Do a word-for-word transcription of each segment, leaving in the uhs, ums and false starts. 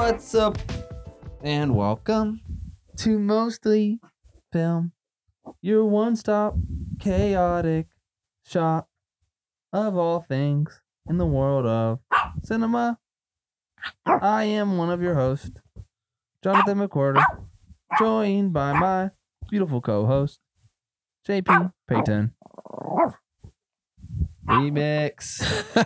What's up? And welcome to Mostly Film, your one-stop chaotic shop of all things in the world of cinema. I am one of your hosts, Jonathan McWhorter, joined by my beautiful co-host, J P Payton. Remix.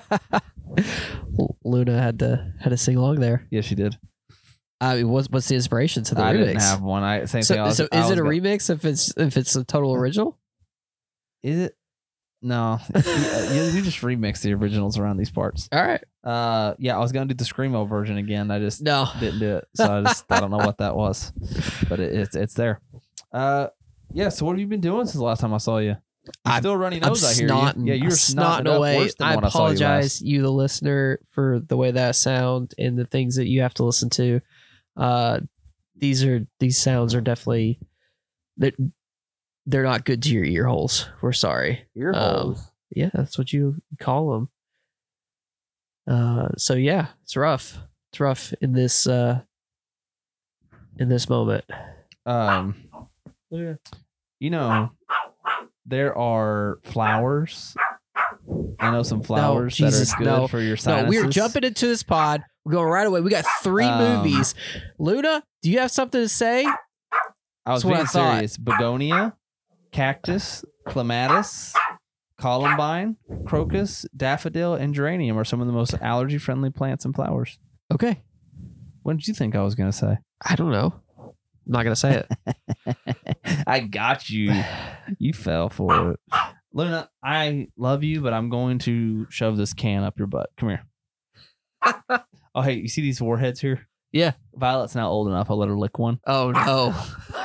Luna had to had to sing along there. Yeah, she did. I mean, what's what's the inspiration to the I remix? didn't have one. I same so thing. I was, so I is it was a go- remix if it's if it's a total original? Is it? No, we, we just remix the originals around these parts. All right. Uh, yeah, I was gonna do the screamo version again. I just No. didn't do it, so I just I don't know what that was, but it, it's it's there. Uh, yeah. So what have you been doing since the last time I saw you? You're I'm- still running I'm nose. I hear snotting. you. Yeah, you're I'm snotting snotting up away. worse than I when I saw you last. apologize, you, the listener, for the way that sound and the things that you have to listen to. Uh, these are these sounds are definitely that they're, they're not good to your ear holes. We're sorry. Ear Um, Yeah, that's what you call them. Uh, so yeah, it's rough. It's rough in this uh, in this moment. Um, you know, there are flowers. I know some flowers Jesus, that are good no. for your sinuses. No, we are jumping into this pod. We're going right away. We got three Um, movies. Luna, do you have something to say? I was That's what being I thought. serious. Begonia, cactus, clematis, columbine, crocus, daffodil, and geranium are some of the most allergy-friendly plants and flowers. Okay. What did you think I was going to say? I don't know. I'm not gonna say it. I got you. You fell for it. Luna, I love you, but I'm going to shove this can up your butt. Come here. Oh, hey, you see these warheads here? Yeah. Violet's now old enough. I'll let her lick one. Oh no.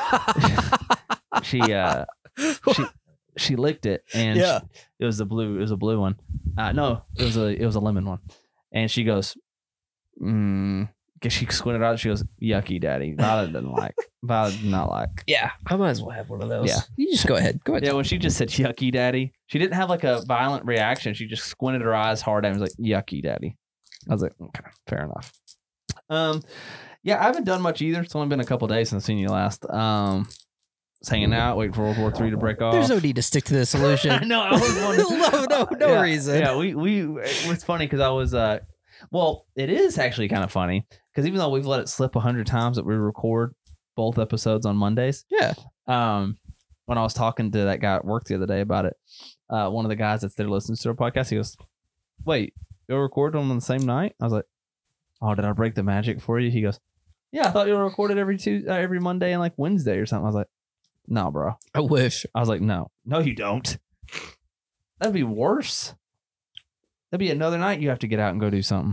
She uh she she licked it and Yeah. she- it was the blue it was a blue one. Uh no, it was a it was a lemon one. And she goes, mm, cause she squinted out, she goes, yucky daddy. Violet didn't like. Violet did not like. Yeah. I might as well have one of those. Yeah. You just go ahead. Go ahead. Yeah, when she just said yucky daddy, she didn't have like a violent reaction. She just squinted her eyes hard and was like, yucky daddy. I was like, okay, fair enough. Um, yeah, I haven't done much either. It's only been a couple days since I've seen you last. Um, just hanging out, waiting for World War Three to break off. There's no need to stick to this solution. no, I was wondering. no, no, no yeah, reason. Yeah, we we it was funny because I was uh, well, it is actually kind of funny because even though we've let it slip a hundred times that we record both episodes on Mondays. Yeah. Um, when I was talking to that guy at work the other day about it, uh, one of the guys that's there listening to our podcast, he goes, "Wait, you'll record them on the same night?" I was like, "Oh, did I break the magic for you?" He goes, "Yeah, I thought you were recorded every Tuesday, uh, every Monday and like Wednesday or something." I was like, "No, bro." I wish. I was like, "No, no, you don't. That'd be worse. That'd be another night you have to get out and go do something.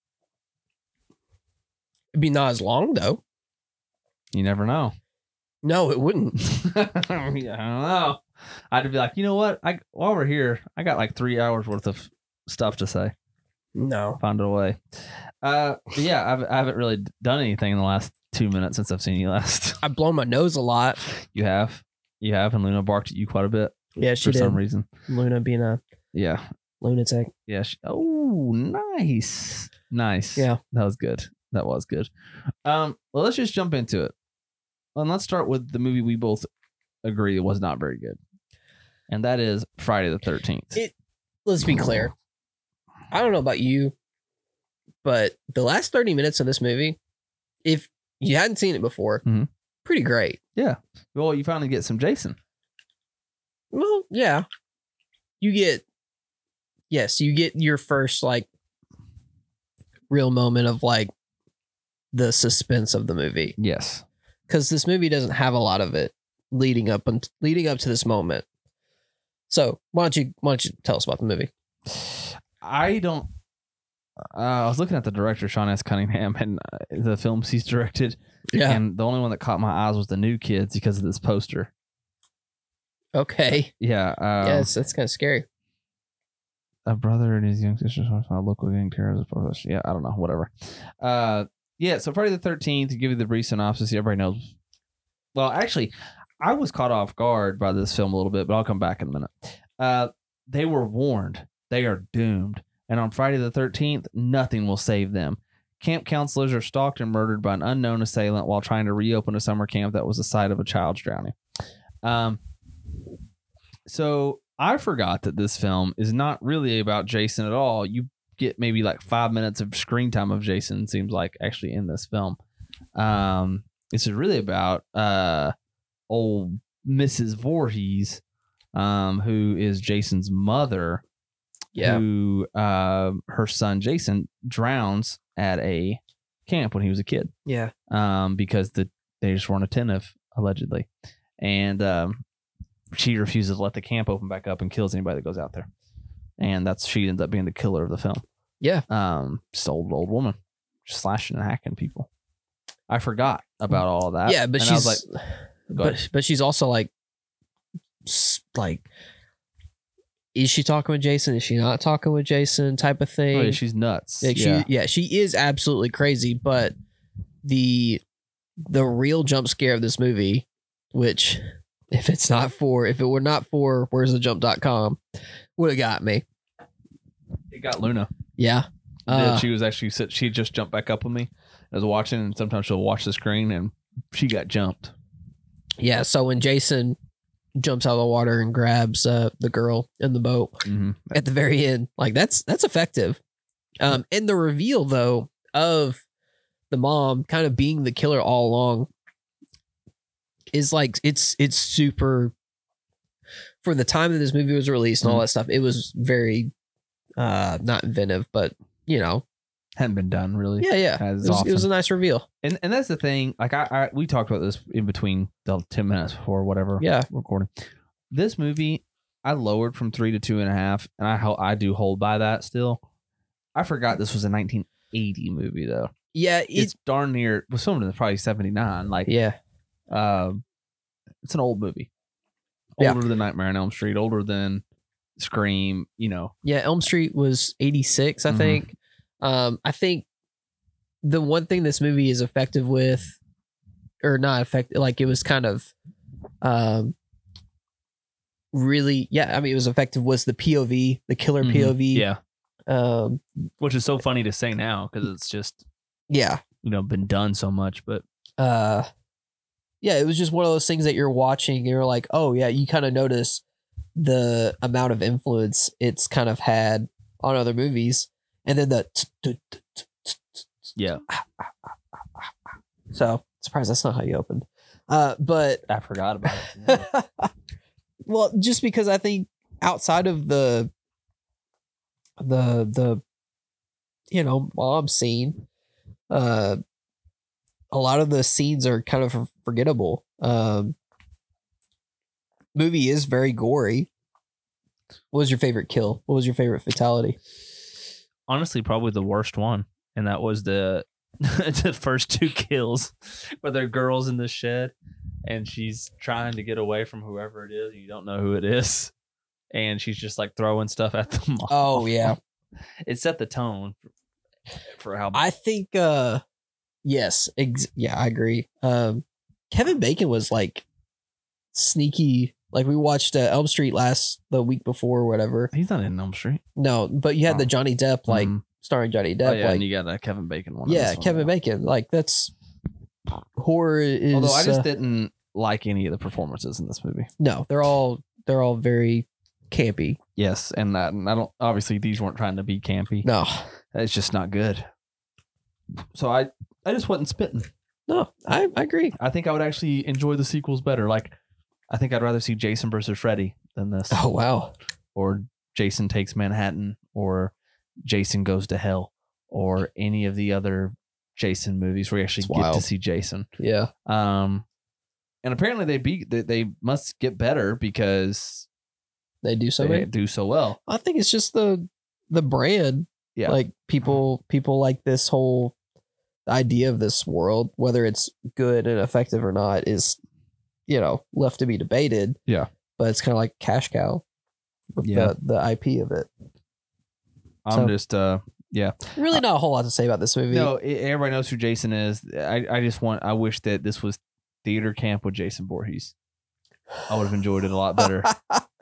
It'd be not as long though. You never know." No, it wouldn't. Yeah, I don't know. I'd be like, you know what? I while we're here, I got like three hours worth of stuff to say. No. Found it away. Uh, but yeah, I've, I haven't really done anything in the last two minutes since I've seen you last. I've blown my nose a lot. You have, you have, and Luna barked at you quite a bit Yeah, she for did. some reason. Luna being a Yeah, lunatic. yeah. She, oh, nice, nice. Yeah. that was good. That was good. Um, well, let's just jump into it. And let's start with the movie we both agree was not very good, and that is Friday the thirteenth. It- Let's be clear. I don't know about you, but the last thirty minutes of this movie, if you hadn't seen it before, Mhm. pretty great. Well, you finally get some Jason. Well, yeah. You get, yes, you get your first like real moment of like the suspense of the movie. Yes. Because this movie doesn't have a lot of it leading up and leading up to this moment. So why don't you why don't you tell us about the movie? I don't. Uh, I was looking at the director, Sean S. Cunningham, and uh, the films he's directed. Yeah. And the only one that caught my eyes was The New Kids because of this poster. Okay. Yeah. Um, yeah, it's, that's kind of scary. A brother and his young sister found local gang terrorists. Yeah, I don't know. Whatever. Uh, yeah. So Friday the thirteenth, to give you the brief synopsis, everybody knows. Well, actually, I was caught off guard by this film a little bit, but I'll come back in a minute. Uh, they were warned. They are doomed. And on Friday the thirteenth, nothing will save them. Camp counselors are stalked and murdered by an unknown assailant while trying to reopen a summer camp that was the site of a child's drowning. Um, so I forgot that this film is not really about Jason at all. You get maybe like five minutes of screen time of Jason, seems like, actually in this film. Um, this is really about uh, old Missus Voorhees, um, who is Jason's mother. Yeah. Who uh, her son Jason drowns at a camp when he was a kid. Yeah. Um, because the they just weren't attentive, allegedly, and um, she refuses to let the camp open back up and kills anybody that goes out there, and that's she ends up being the killer of the film. Yeah. Um, just old old woman, just slashing and hacking people. I forgot about all of that. Yeah, but and she's I was like, go but ahead. but she's also like s- like. Is she talking with Jason? Is she not talking with Jason? Type of thing. Oh, yeah, she's nuts. Like yeah. she, yeah, she is absolutely crazy. But the the real jump scare of this movie, which if it's not for if it were not for where's the jump dot com, would have got me. It got Luna. Yeah, Yeah, uh, she was actually sit. She just jumped back up with me. I was watching, and sometimes she'll watch the screen, and she got jumped. yeah. So when Jason jumps out of the water and grabs uh, the girl in the boat Mm-hmm. at the very end, like that's that's effective. Um, and the reveal though of the mom kind of being the killer all along is like it's it's super. For the time that this movie was released and all Mhm. that stuff, it was very uh not inventive, but you know, Hadn't been done really. yeah, yeah. It As was, it was a often. nice reveal. And and that's the thing. Like I, I we talked about this in between the ten minutes before whatever. Yeah. Recording. This movie, I lowered from three to two and a half, and I ho- I do hold by that still. I forgot this was a nineteen eighty movie though. Yeah, It's it's darn near. It was filmed in probably seventy-nine. Like yeah, um, it's an old movie. Yeah. Older than Nightmare on Elm Street. Older than Scream. You know. yeah. Elm Street was eighty-six, I Mhm. think. Um, I think the one thing this movie is effective with, or not effective, like it was kind of, um, really, yeah. I mean, it was effective. Was the P O V, the killer Mhm. P O V? Yeah. Um, Which is so funny to say now because it's just yeah. you know been done so much, but uh yeah, it was just one of those things that you're watching and you're like, oh yeah, you kind of notice the amount of influence it's kind of had on other movies, and then the yeah, so surprised that's not how you opened. Uh but I forgot about it. well, just because I think outside of the the the you know mom scene, uh a lot of the scenes are kind of forgettable. Um, movie is very gory. What was your favorite kill? What was your favorite fatality? Honestly, probably the worst one, and that was the the first two kills, where they're girls in the shed, and she's trying to get away from whoever it is. You don't know who it is, and she's just like throwing stuff at them. Oh yeah, It set the tone for, for how I think. uh Yes, ex- yeah, I agree. Um, Kevin Bacon was like sneaky. Like we watched uh, Elm Street last the week before or whatever. he's not in Elm Street. No, but you had the Oh. Johnny Depp like Mhm. starring Johnny Oh, Depp. yeah, and like you got a Kevin Bacon one. in yeah, this one. Kevin Bacon. Like that's horror is. Although I just uh, didn't like any of the performances in this movie. no, they're all they're all very campy. Yes, and that and I don't. Obviously, these weren't trying to be campy. No, It's just not good. So I, I just wasn't spitting. no, I, I agree. I think I would actually enjoy the sequels better. Like, I think I'd rather see Jason versus Freddy than this, Oh wow, or Jason Takes Manhattan, or Jason Goes to Hell, or any of the other Jason movies where you actually It's get wild. to see Jason. yeah, Um, and apparently they be they, they must get better because they do so they many. do so well. I think it's just the the brand. Yeah. Like people people like this whole idea of this world, whether it's good and effective or not, is you know left to be debated. Yeah. But it's kind of like cash cow with Yeah. the, the I P of it. I'm So- just uh yeah. Really not a whole lot to say about this movie. No, e- everybody knows who Jason is. I, I just want I wish that this was theater camp with Jason Voorhees. I would have enjoyed it a lot better.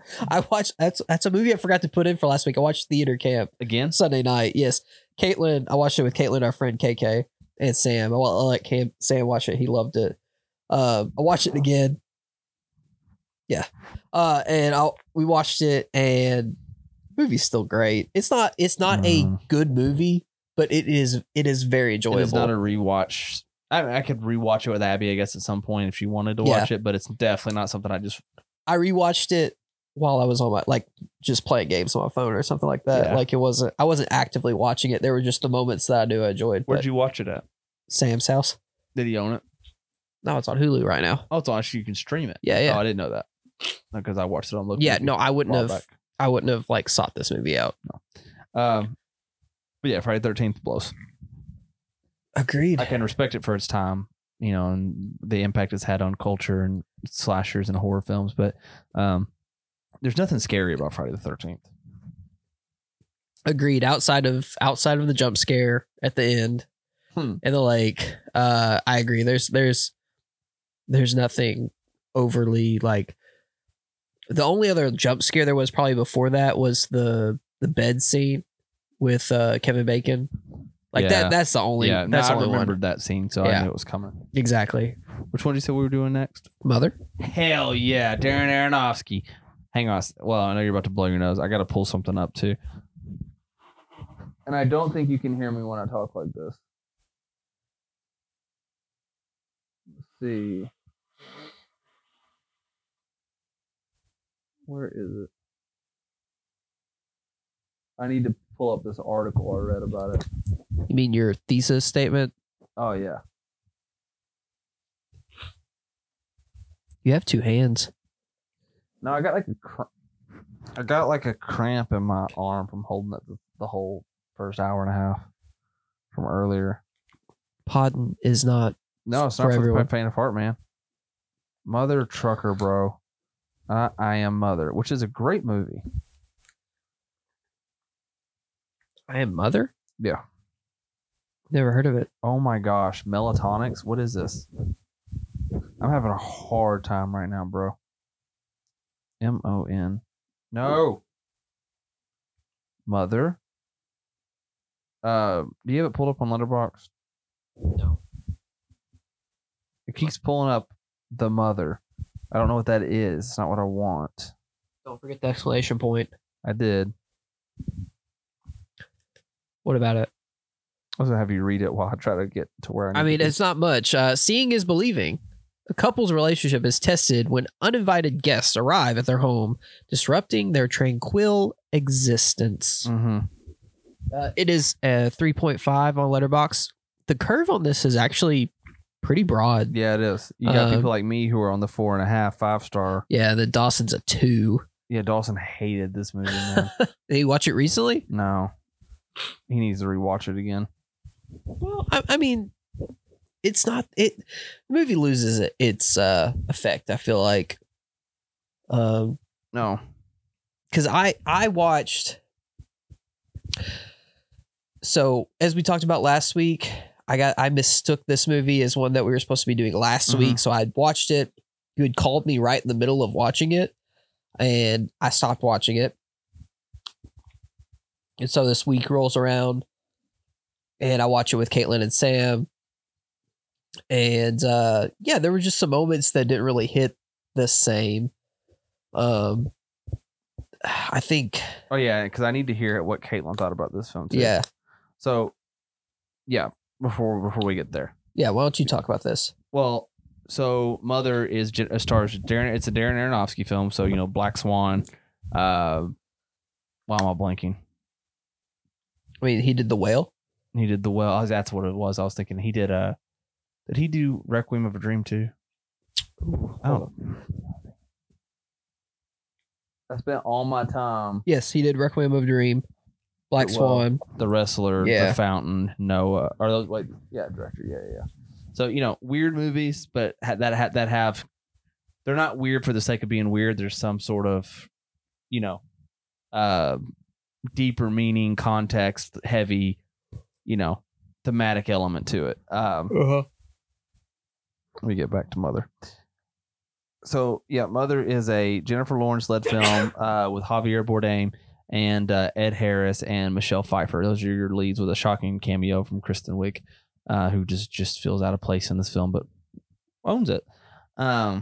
I watched that's that's a movie I forgot to put in for last week. I watched Theater Camp Again? Sunday night. Yes, Caitlin. I watched it with Caitlin, our friend K K, and Sam. I, I let Cam, Sam watch it. He loved it. Um, I watched it again. Yeah, uh, and I we watched it, and the movie's still great. It's not it's not Mm. a good movie, but it is it is very enjoyable. It is not a rewatch. I, I could rewatch it with Abby, I guess, at some point if she wanted to Yeah. watch it, but it's definitely not something I just. I rewatched it while I was on my like just playing games on my phone or something like that. Yeah. Like it wasn't I wasn't actively watching it. There were just the moments that I knew I enjoyed. Where'd but you watch it at? Sam's house. Did he own it? No, it's on Hulu right now. Oh, it's on. You can stream it. Yeah, yeah. Oh, I didn't know that because I watched it on Look. Yeah, Movie no, I a wouldn't while have back. I wouldn't have like sought this movie out. Um, but yeah, Friday the thirteenth blows. Agreed. I can respect it for its time, you know, and the impact it's had on culture and slashers and horror films. But um, there's nothing scary about Friday the thirteenth. Agreed. Outside of outside of the jump scare at the end Hmm. and the lake, uh, I agree. There's there's there's nothing overly like. The only other jump scare there was probably before that was the the bed scene with uh, Kevin Bacon. Like Yeah. that. That's the only. yeah, no, that's the I only remembered one. that scene, so I Yeah. knew it was coming. Exactly. Which one did you say we were doing next? Mother. Hell yeah, Darren Aronofsky. Hang on. Well, I know you're about to blow your nose. I got to pull something up too. And I don't think you can hear me when I talk like this. Let's see. Where is it? I need to pull up this article I read about it. You mean your thesis statement? Oh, yeah. You have two hands. No, I got like a cr- I got like a cramp in my arm from holding it the, the whole first hour and a half from earlier. Podding is not. No, it's For not for everyone. the faint of heart, man. Mother Trucker, bro. I, I Am Mother, which is a great movie. I am Mother. Yeah. Never heard of it. Oh my gosh, Melatonics. What is this? I'm having a hard time right now, bro. M O N. No. Mother. Uh, do you have it pulled up on Letterboxd? No. It keeps pulling up The Mother. I don't know what that is. It's not what I want. Don't forget the exclamation point. I did. What about it? I was gonna have you read it while I try to get to where I need I mean, to be. it's not much. Uh, seeing is believing. A couple's relationship is tested when uninvited guests arrive at their home, disrupting their tranquil existence. Mhm. Uh, it is a three point five on Letterboxd. The curve on this is actually pretty broad. Yeah, it is. You got Um, people like me who are on the four and a half, five star. Yeah, the Dawson's a two. Yeah, Dawson hated this movie, man. Did you watch it recently? No. He needs to rewatch it again. Well, I, I mean, it's not it. The movie loses it, its uh, effect. I feel like, um, No. because I I watched. So as we talked about last week, I got I mistook this movie as one that we were supposed to be doing last Mhm. week. So I watched it. You had called me right in the middle of watching it, and I stopped watching it. And so this week rolls around, and I watch it with Caitlin and Sam. And uh, yeah, there were just some moments that didn't really hit the same. Um, I think, Oh, yeah, because I need to hear what Caitlin thought about this film, too. yeah, So, yeah, before before we get there. yeah. Why don't you talk about this? Well, so Mother is J- uh, stars Darren. It's a Darren Aronofsky film. So, you know, Black Swan. Uh, why am I blanking? I mean, he did The Whale. He did The Well. That's what it was. I was thinking he did. Uh, did he do Requiem of a Dream too? I don't know. I spent all my time. Yes, he did Requiem of a Dream, Black Well, Swan. The Wrestler, Yeah. The Fountain, Noah. Are those like yeah, director? Yeah, yeah. yeah. So you know, weird movies, but ha- that ha- that have they're not weird for the sake of being weird. There's some sort of you know, uh, deeper meaning, context heavy, you know, thematic element to it. Um, Uh-huh. let me get back to Mother. So yeah, Mother is a Jennifer Lawrence led film uh, with Javier Bardem and uh, Ed Harris and Michelle Pfeiffer. Those are your leads, with a shocking cameo from Kristen Wiig, uh, who just just feels out of place in this film, but owns it. Um,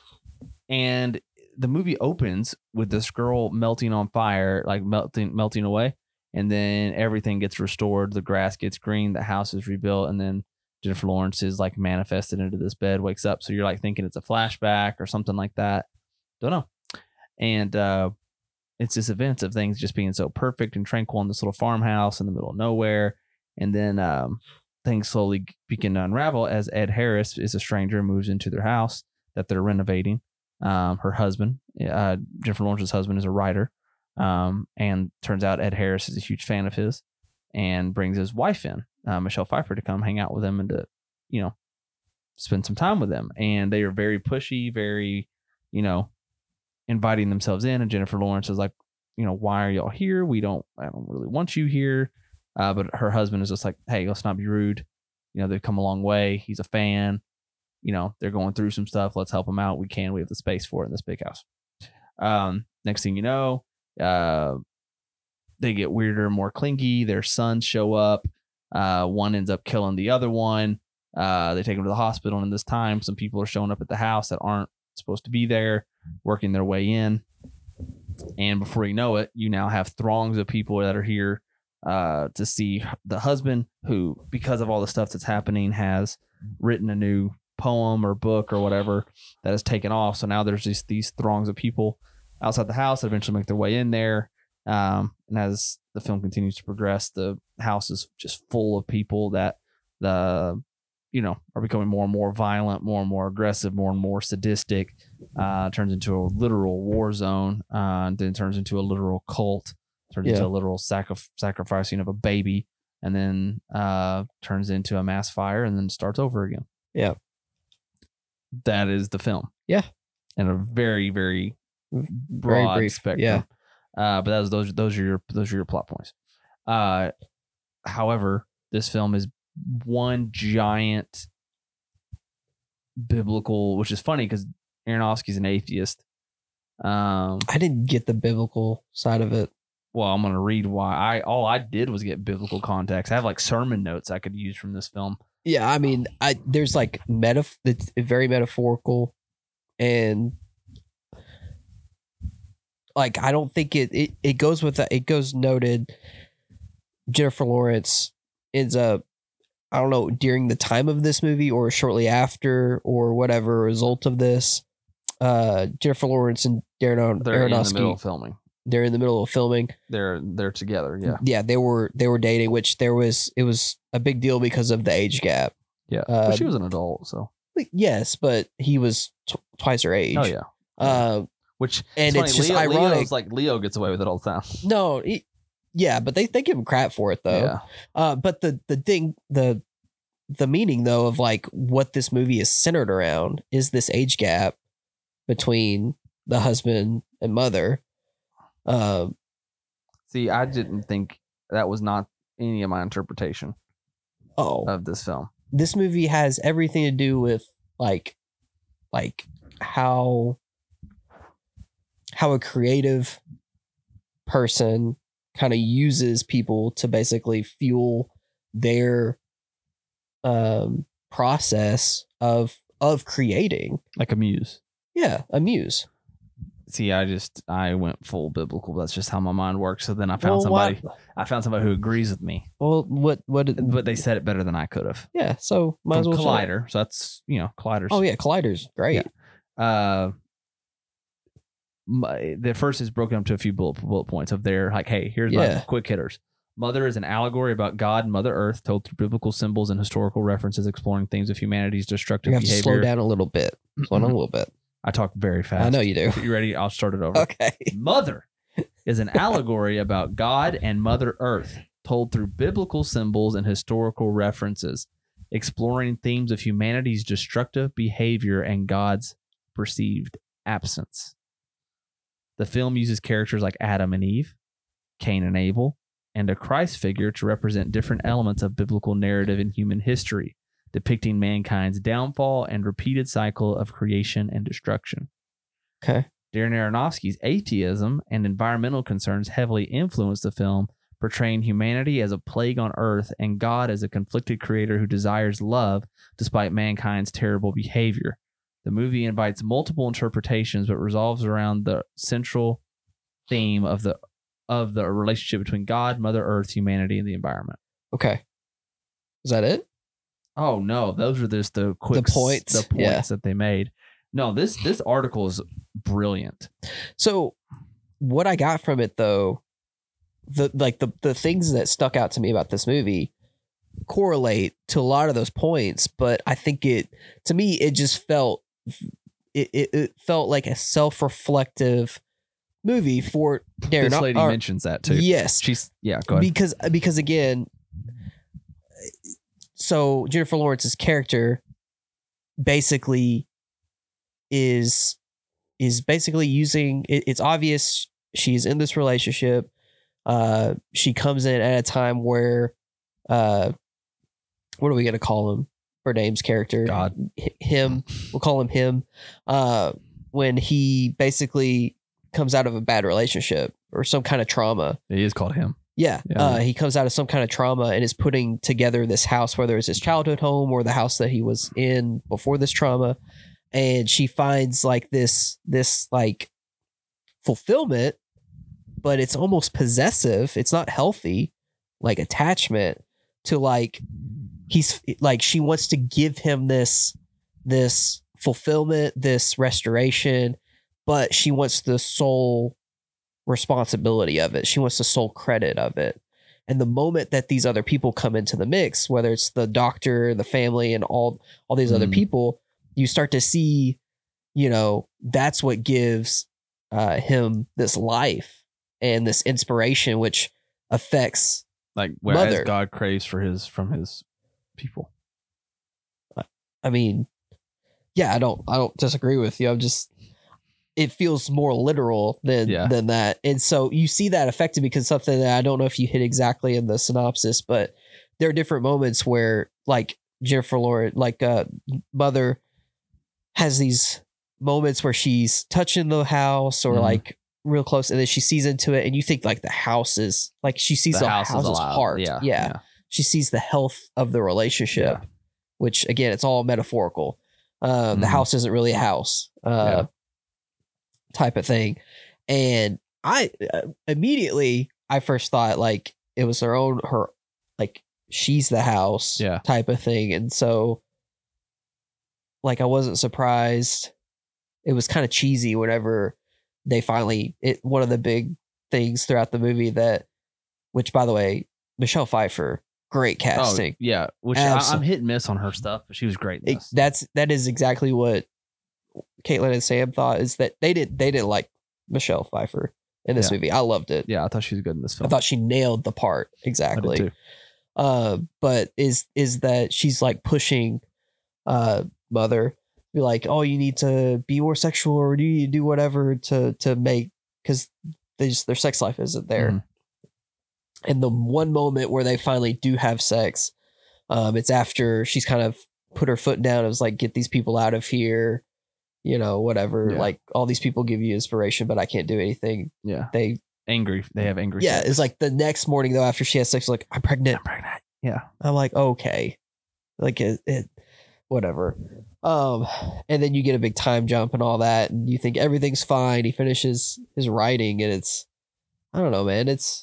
and the movie opens with this girl melting on fire, like melting melting away, and then everything gets restored. The grass gets green, the house is rebuilt, and then Jennifer Lawrence is like manifested into this bed, wakes up. So you're like thinking it's a flashback or something like that. Don't know. And uh, it's this event of things just being so perfect and tranquil in this little farmhouse in the middle of nowhere. And then um, things slowly begin to unravel as Ed Harris is a stranger, moves into their house that they're renovating. Um, her husband, uh, Jennifer Lawrence's husband, is a writer. Um, and turns out Ed Harris is a huge fan of his and brings his wife in, uh, Michelle Pfeiffer, to come hang out with him and to, you know, spend some time with them. And they are very pushy, very, you know, inviting themselves in. And Jennifer Lawrence is like, you know, why are y'all here? We don't, I don't really want you here. Uh, but her husband is just like, hey, let's not be rude. You know, they've come a long way. He's a fan. You know, they're going through some stuff. Let's help them out. We can. We have the space for it in this big house. Um, next thing you know, uh, they get weirder, more clingy. Their sons show up. Uh, one ends up killing the other one. Uh, they take him to the hospital. And in this time, some people are showing up at the house that aren't supposed to be there, working their way in. And before you know it, you now have throngs of people that are here uh, to see the husband, who, because of all the stuff that's happening, has written a new poem or book or whatever that has taken off. So now there's just these throngs of people outside the house that eventually make their way in there. Um, and as the film continues to progress, the house is just full of people that the you know are becoming more and more violent, more and more aggressive, more and more sadistic. Uh, turns into a literal war zone, uh, and then turns into a literal cult. Turns Yeah. into a literal sacri- sacrificing of a baby, and then uh, turns into a mass fire, and then starts over again. Yeah. That is the film. Yeah. And a very, very broad Very brief. spectrum. Yeah. Uh, but that was those those are your those are your plot points. Uh, however, this film is one giant biblical, which is funny because Aronofsky's an atheist. Um, I didn't get the biblical side of it. well, I'm gonna read why. I all I did was get biblical context. I have like sermon notes I could use from this film. Yeah, I mean, I there's like metaf it's very metaphorical, and like I don't think it it, it goes with that. It goes noted. Jennifer Lawrence ends up, I don't know, during the time of this movie or shortly after or whatever result of this. Uh, Jennifer Lawrence and Darren They're in the middle Aronofsky, of filming. they're in the middle of filming. They're they're together. Yeah, Yeah, they were they were dating, which there was it was a big deal because of the age gap. yeah. Uh, but she was an adult, so Yes, but he was t- twice her age. oh yeah. Uh, Which and it's, it's funny, just Leo, ironic. Leo's like Leo gets away with it all the time. no, he, yeah, but they, they give him crap for it though. Yeah, Uh, but the the thing the the meaning though of like what this movie is centered around is this age gap between the husband and mother. Um, see, I didn't think that was not any of my interpretation oh, of this film. this movie has everything to do with like like how how a creative person kind of uses people to basically fuel their um process of of creating. Like a muse. Yeah, a muse. See, I just I went full biblical. That's just how my mind works. So then I found Well, somebody. what- I found somebody who agrees with me, Well, what what did, but they said it better than I could have. yeah, so might From as well say it. Collider. So that's you know Collider's. Oh yeah, Collider's great. Yeah. Uh, my, the first is broken up to a few bullet, bullet points of their like, hey, here's Yeah. my quick hitters. Mother is an allegory about God and Mother Earth, told through biblical symbols and historical references, exploring themes of humanity's destructive You have to behavior. slow down a little bit. Slow down a little bit. I talk very fast. I know you do. You ready? I'll start it over. Okay. Mother is an allegory about God and Mother Earth, told through biblical symbols and historical references, exploring themes of humanity's destructive behavior and God's perceived absence. The film uses characters like Adam and Eve, Cain and Abel, and a Christ figure to represent different elements of biblical narrative in human history. depicting mankind's downfall and repeated cycle of creation and destruction. Okay. Darren Aronofsky's atheism and environmental concerns heavily influenced the film, portraying humanity as a plague on Earth and God as a conflicted creator who desires love despite mankind's terrible behavior. The movie invites multiple interpretations, but revolves around the central theme of the of the relationship between God, Mother Earth, humanity, and the environment. Okay. Is that it? Oh no, those are just the quick The points? the points Yeah. that they made. No, this this article is brilliant. So what I got from it though, the like the the things that stuck out to me about this movie correlate to a lot of those points, but I think it to me it just felt it it, it felt like a self-reflective movie for Darren. This lady or- mentions that too. Yes, She's yeah, go ahead. because because again, so Jennifer Lawrence's character basically is is basically using it, it's obvious she's in this relationship. Uh, she comes in at a time where, uh, what are we gonna call him? Her name's character, God. H- him. We'll call him him. Uh, when he basically comes out of a bad relationship or some kind of trauma. It is called him. Yeah, Yeah. Uh, he comes out of some kind of trauma and is putting together this house, whether it's his childhood home or the house that he was in before this trauma. And she finds like this, this like fulfillment, but it's almost possessive. It's not healthy, like attachment to like, he's like, she wants to give him this, this fulfillment, this restoration, but she wants the sole responsibility of it. She wants the sole credit of it. And the moment that these other people come into the mix, whether it's the doctor, the family, and all all these other Mm. people, you start to see, you know, that's what gives uh, him this life and this inspiration, which affects. Like whereas Mother. God craves for his from his people. I mean, yeah, I don't, I don't disagree with you. I'm just, it feels more literal than Yeah. than that, and so you see that affected because something that I don't know if you hit exactly in the synopsis, but there are different moments where, like Jennifer Lawrence, like uh, Mother, has these moments where she's touching the house or Mhm. like real close, and then she sees into it, and you think like the house is like she sees the, house is house's alive. heart, Yeah, yeah. yeah. She sees the health of the relationship, Yeah. which again, it's all metaphorical. Uh, The Mhm. house isn't really a house, uh, Yeah. type of thing. And I uh, immediately, I first thought like it was her own, her, like she's the house Yeah. type of thing. And so like, I wasn't surprised. It was kind of cheesy whenever they finally, it, one of the big things throughout the movie that, which by the way, Michelle Pfeiffer, great casting. Oh, yeah. Which I, Absol- I'm hit and miss on her stuff, but she was great in It- this. that's that is exactly what Caitlin and Sam thought, is that they did they didn't like Michelle Pfeiffer in this Yeah. movie. I loved it. yeah, I thought she was good in this I film. thought she nailed the part I did exactly. too. Uh, but is is that she's like pushing uh Mother, be like, oh, you need to be more sexual, or do you do whatever to to make, because they just their sex life isn't there. Mhm. And the one moment where they finally do have sex, um, it's after she's kind of put her foot down. It was like, get these people out of here, you know, whatever. Yeah. Like, all these people give you inspiration, but I can't do anything. Yeah. They, Angry. They have angry. yeah, sex. it's like the next morning though, after she has sex, like, I'm pregnant. I'm pregnant. Yeah. I'm like, okay, like it, it, whatever. Um, and then you get a big time jump and all that, and you think everything's fine. He finishes his writing, and it's, I don't know, man. It's,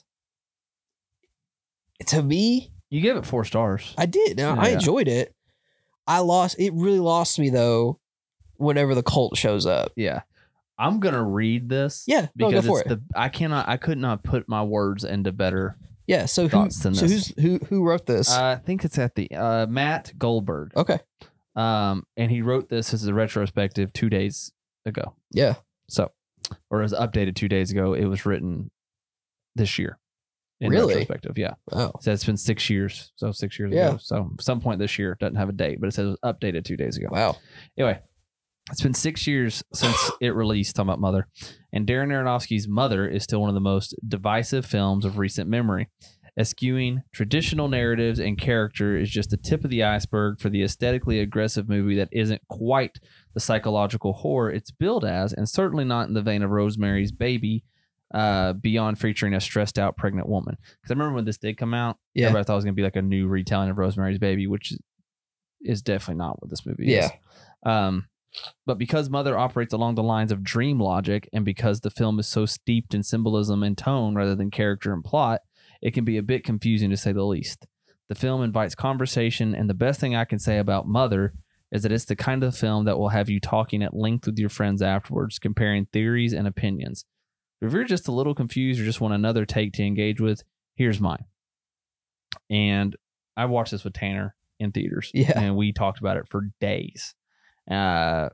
to me, You gave it four stars. I did. Now, I Yeah. enjoyed it. I lost. It really lost me though. Whenever the cult shows up. Yeah. I'm gonna read this. Yeah, no, Because go for it's it. the I cannot I could not put my words into better. Yeah. So who? thoughts than So this. who's who? Who wrote this? Uh, I think it's at the uh, Matt Goldberg. okay. Um, and he wrote this as a retrospective two days ago. Yeah. So, or it was updated two days ago. It was written this year. In Really? retrospective, yeah. Oh. It says it's been six years, so six years Yeah. ago. So some point this year, doesn't have a date, but it says it was updated two days ago. Wow. Anyway, it's been six years since it released, talking about Mother. And Darren Aronofsky's Mother is still one of the most divisive films of recent memory. Eschewing traditional narratives and character is just the tip of the iceberg for the aesthetically aggressive movie that isn't quite the psychological horror it's billed as, and certainly not in the vein of Rosemary's Baby, uh, beyond featuring a stressed out pregnant woman. Because I remember when this did come out, Yeah. everybody thought it was going to be like a new retelling of Rosemary's Baby, which is definitely not what this movie Yeah. is. Um, but because Mother operates along the lines of dream logic, and because the film is so steeped in symbolism and tone rather than character and plot, it can be a bit confusing to say the least. The film invites conversation, and the best thing I can say about Mother is that it's the kind of film that will have you talking at length with your friends afterwards, comparing theories and opinions. If you're just a little confused or just want another take to engage with, here's mine. And I watched this with Tanner in theaters, Yeah. and we talked about it for days. Uh,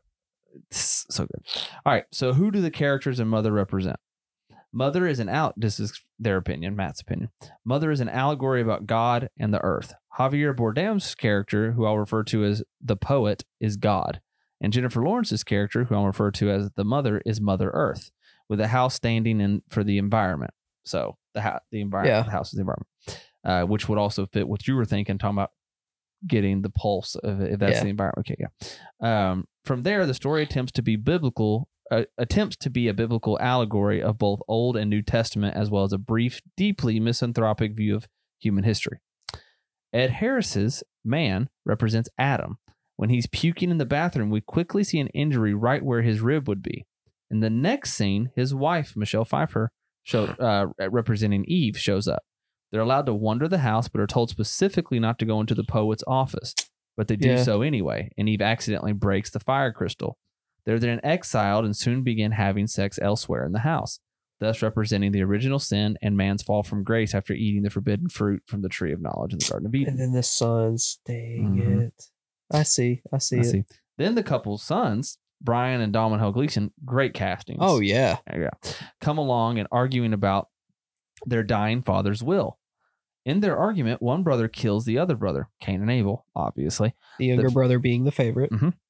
so good. All right. So who do the characters in Mother represent? Mother is an out. This is their opinion, Matt's opinion. Mother is an allegory about God and the earth. Javier Bardem's character, who I'll refer to as the poet, is God. And Jennifer Lawrence's character, who I'll refer to as the mother, is Mother Earth, with a house standing in for the environment. So the, ha- the environment, Yeah. the house is the environment, uh, which would also fit what you were thinking, talking about getting the pulse of it, if that's Yeah. the environment. Okay, yeah. Um, from there, the story attempts to be biblical, uh, attempts to be a biblical allegory of both Old and New Testament, as well as a brief, deeply misanthropic view of human history. Ed Harris's man represents Adam. When he's puking in the bathroom, we quickly see an injury right where his rib would be. In the next scene, his wife, Michelle Pfeiffer, show, uh, representing Eve, shows up. They're allowed to wander the house, but are told specifically not to go into the poet's office. But they do Yeah. so anyway, and Eve accidentally breaks the fire crystal. They're then exiled and soon begin having sex elsewhere in the house, thus representing the original sin and man's fall from grace after eating the forbidden fruit from the tree of knowledge in the Garden of Eden. And then the sons, dang Mhm. it. I see. I see I it. see. Then the couple's sons, Brian and Domhnall Gleeson, great castings. Oh, yeah. Yeah, come along and arguing about their dying father's will. In their argument, one brother kills the other brother, Cain and Abel, obviously. The younger The- brother being the favorite.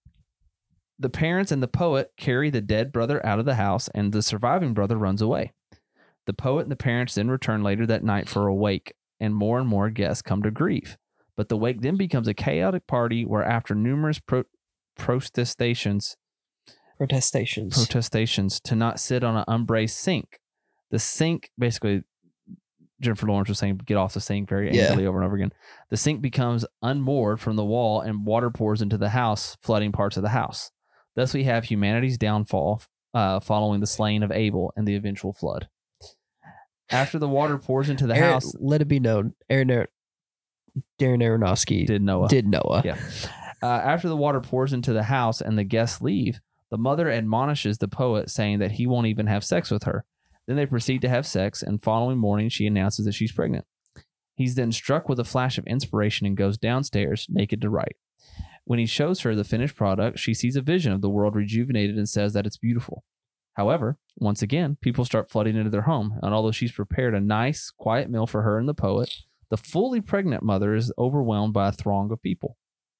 The parents and the poet carry the dead brother out of the house, and the surviving brother runs away. The poet and the parents then return later that night for a wake, and more and more guests come to grief. But the wake then becomes a chaotic party where, after numerous pro- protestations, Protestations. protestations to not sit on an unbraced sink, the sink basically, Jennifer Lawrence was saying, get off the sink very Yeah. angrily over and over again. The sink becomes unmoored from the wall, and water pours into the house, flooding parts of the house. Thus, we have humanity's downfall uh, following the slaying of Abel and the eventual flood. After the water pours into the Aaron- house, Let it be known, Aaron, Aaron Darren Aronofsky did Noah. did Noah. Yeah. Uh, after the water pours into the house and the guests leave, the mother admonishes the poet, saying that he won't even have sex with her. Then they proceed to have sex, and following morning, she announces that she's pregnant. He's then struck with a flash of inspiration and goes downstairs, naked to write. When he shows her the finished product, she sees a vision of the world rejuvenated and says that it's beautiful. However, once again, people start flooding into their home, and although she's prepared a nice, quiet meal for her and the poet, the fully pregnant mother is overwhelmed by a throng of people.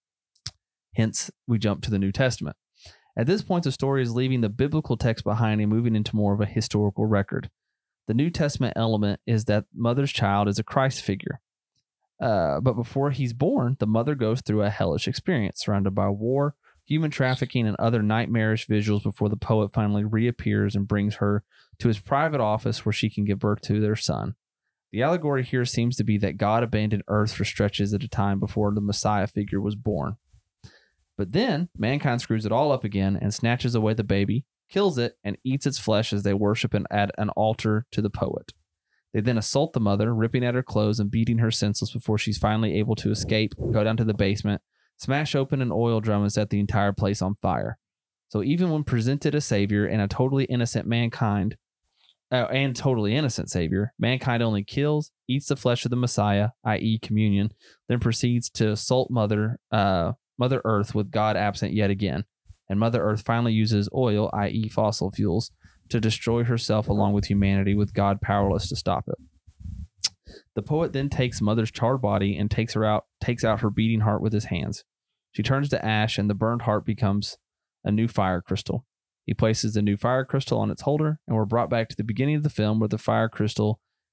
Hence, we jump to the New Testament. At this point, the story is leaving the biblical text behind and moving into more of a historical record. The New Testament element is that mother's child is a Christ figure. Uh, but before he's born, the mother goes through a hellish experience, surrounded by war, human trafficking, and other nightmarish visuals before the poet finally reappears and brings her to his private office where she can give birth to their son. The allegory here seems to be that God abandoned earth for stretches at a time before the Messiah figure was born. But then mankind screws it all up again and snatches away the baby, kills it, and eats its flesh as they worship and add an altar to the poet. They then assault the mother, ripping at her clothes and beating her senseless before she's finally able to escape, go down to the basement, smash open an oil drum, and set the entire place on fire. So even when presented a savior and a totally innocent mankind, uh, and totally innocent savior, mankind only kills, eats the flesh of the Messiah, that is communion, then proceeds to assault Mother, uh, Mother Earth with God absent yet again. And Mother Earth finally uses oil, that is fossil fuels, to destroy herself along with humanity, with God powerless to stop it. The poet then takes Mother's charred body and takes her out, takes out her beating heart with his hands. She turns to ash, and the burned heart becomes a new fire crystal. He places the new fire crystal on its holder, and we're brought back to the beginning of the film where the fire crystal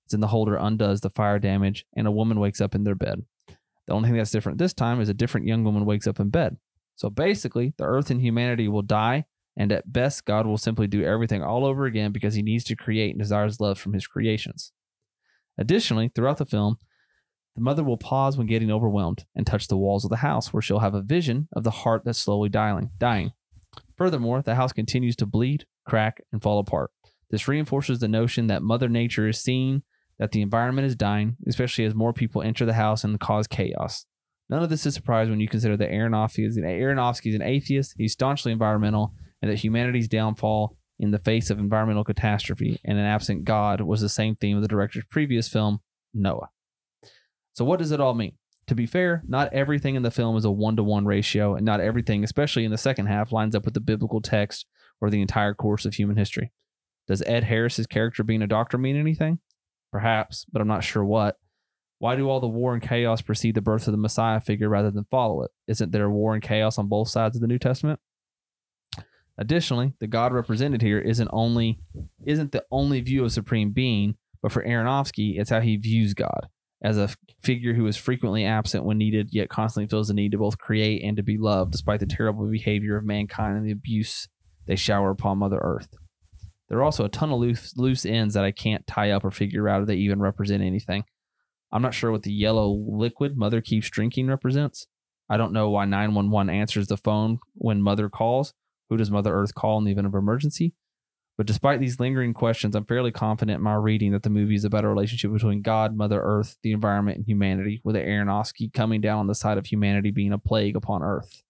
in the holder undoes the fire damage, and a woman wakes up in their bed. The only thing that's different this time is a different young woman wakes up in bed. So basically, the earth and humanity will die, and at best, God will simply do everything all over again because he needs to create and desires love from his creations. Additionally, throughout the film, the mother will pause when getting overwhelmed and touch the walls of the house, where she'll have a vision of the heart that's slowly dying. dying. Furthermore, the house continues to bleed, crack, and fall apart. This reinforces the notion that Mother Nature is seeing that the environment is dying, especially as more people enter the house and cause chaos. None of this is surprising when you consider that Aronofsky is an, Aronofsky is an atheist, he's staunchly environmental, and that humanity's downfall in the face of environmental catastrophe and an absent God was the same theme of the director's previous film, Noah. So what does it all mean? To be fair, not everything in the film is a one-to-one ratio, and not everything, especially in the second half, lines up with the biblical text or the entire course of human history. Does Ed Harris's character being a doctor mean anything? Perhaps, but I'm not sure what. Why do all the war and chaos precede the birth of the Messiah figure rather than follow it? Isn't there war and chaos on both sides of the New Testament? Additionally, the God represented here isn't only isn't the only view of supreme being, but for Aronofsky, it's how he views God, as a figure who is frequently absent when needed, yet constantly feels the need to both create and to be loved, despite the terrible behavior of mankind and the abuse they shower upon Mother Earth. There are also a ton of loose, loose ends that I can't tie up or figure out if they even represent anything. I'm not sure what the yellow liquid Mother keeps drinking represents. I don't know why nine one one answers the phone when Mother calls. Who does Mother Earth call in the event of emergency? But despite these lingering questions, I'm fairly confident in my reading that the movie is about a relationship between God, Mother Earth, the environment, and humanity, with Aronofsky coming down on the side of humanity being a plague upon Earth.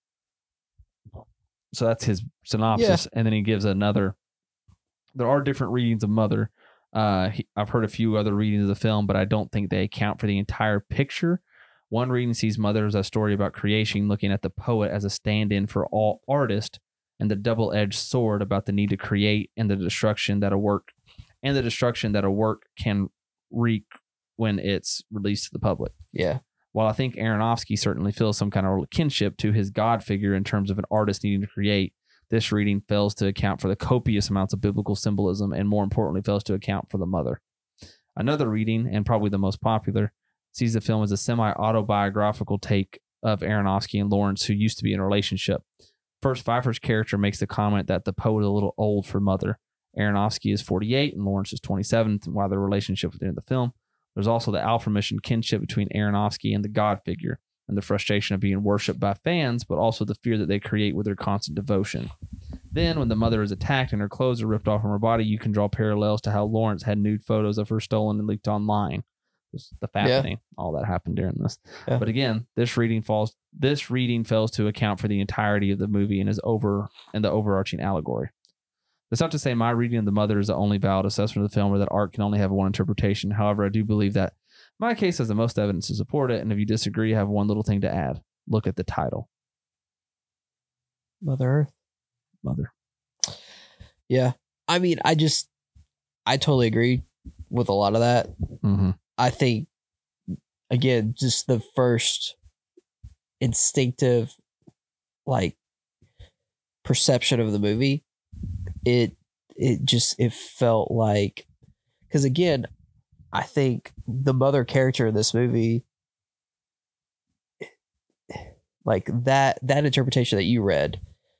So that's his synopsis. Yeah. And then he gives another. There are different readings of Mother. Uh, he, I've heard a few other readings of the film, but I don't think they account for the entire picture. One reading sees Mother as a story about creation, looking at the poet as a stand-in for all artists, and the double-edged sword about the need to create and the destruction that a work and the destruction that a work can wreak when it's released to the public. Yeah. While I think Aronofsky certainly feels some kind of kinship to his God figure in terms of an artist needing to create, this reading fails to account for the copious amounts of biblical symbolism and, more importantly, fails to account for the mother. Another reading, and probably the most popular, sees the film as a semi-autobiographical take of Aronofsky and Lawrence, who used to be in a relationship. First, Pfeiffer's character makes the comment that the poet is a little old for Mother. Aronofsky is forty-eight and Lawrence is twenty-seven, while their relationship at the end of the film. There's also the Alpha Mission kinship between Aronofsky and the God figure, and the frustration of being worshipped by fans, but also the fear that they create with their constant devotion. Then, when the mother is attacked and her clothes are ripped off from her body, you can draw parallels to how Lawrence had nude photos of her stolen and leaked online. The fappening, yeah. All that happened during this. Yeah. But again, this reading falls. This reading fails to account for the entirety of the movie and is over and the overarching allegory. That's not to say my reading of the mother is the only valid assessment of the film, or that art can only have one interpretation. However, I do believe that my case has the most evidence to support it. And if you disagree, I have one little thing to add. Look at the title. Mother Earth. Mother. Yeah. I mean, I just, I totally agree with a lot of that. Mm-hmm. I think, again, just the first instinctive, like, perception of the movie, it it just, it felt like, because again, I think the mother character in this movie, like that that interpretation that you read,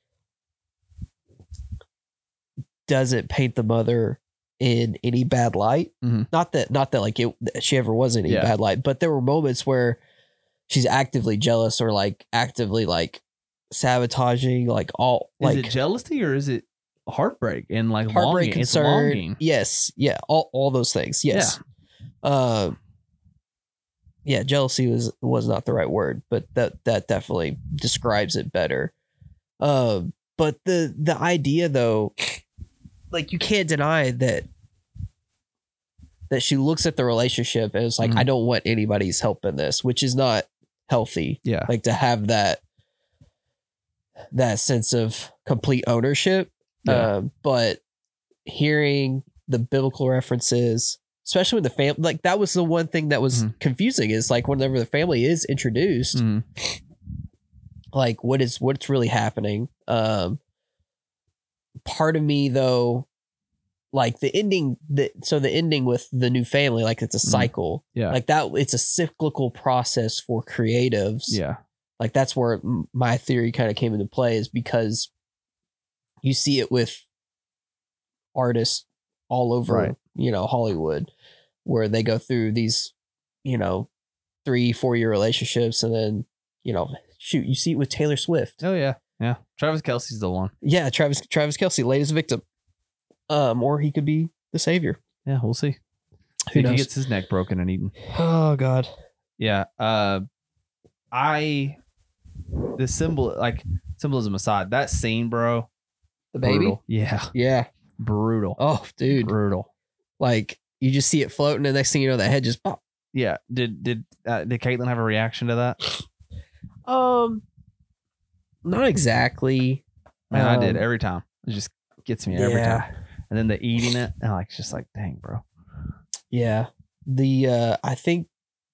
doesn't paint the mother in any bad light. Mm-hmm. Not that, not that like it, she ever was in any yeah. bad light, but there were moments where she's actively jealous or like actively like sabotaging, like all like. Is it jealousy or is it heartbreak and like heartbreak, longing? concern? It's longing. Yes. Yeah. All, all those things. Yes. Yeah. Uh, yeah. Jealousy was, was not the right word, but that, that definitely describes it better. Um, uh, but the, the idea though, like you can't deny that that she looks at the relationship and it's like, mm-hmm. I don't want anybody's help in this, which is not healthy. Yeah. Like to have that that sense of complete ownership. Yeah. Uh, but hearing the biblical references, especially when the family, like that was the one thing that was mm-hmm. confusing, is like whenever the family is introduced, mm-hmm. like what is what's really happening. Um, part of me though like the ending, the, so the ending with the new family, like it's a cycle. Yeah. Like that, it's a cyclical process for creatives. Yeah. Like that's where m- my theory kind of came into play, is because you see it with artists all over, Right. you know, Hollywood, where they go through these, you know, three, four year relationships. And then, you know, shoot, you see it with Taylor Swift. Oh yeah. Yeah. Travis Kelce's the one. Yeah. Travis, Travis Kelce, latest victim. Um, or he could be the savior. Yeah. We'll see. Who If knows? he gets his neck broken and eaten. Oh God. Yeah. Uh, I, the symbol, like symbolism aside, that scene, bro. The baby. Brutal. Yeah. Yeah. Brutal. Oh, dude. Brutal. Like you just see it floating, and the next thing you know, the head just pop. Yeah. Did, did, uh, did Caitlin have a reaction to that? Um, not exactly. Man, I did Um, every time. It just gets me every yeah. time. And then the eating it, and like, just like, dang, bro. Yeah. The uh I think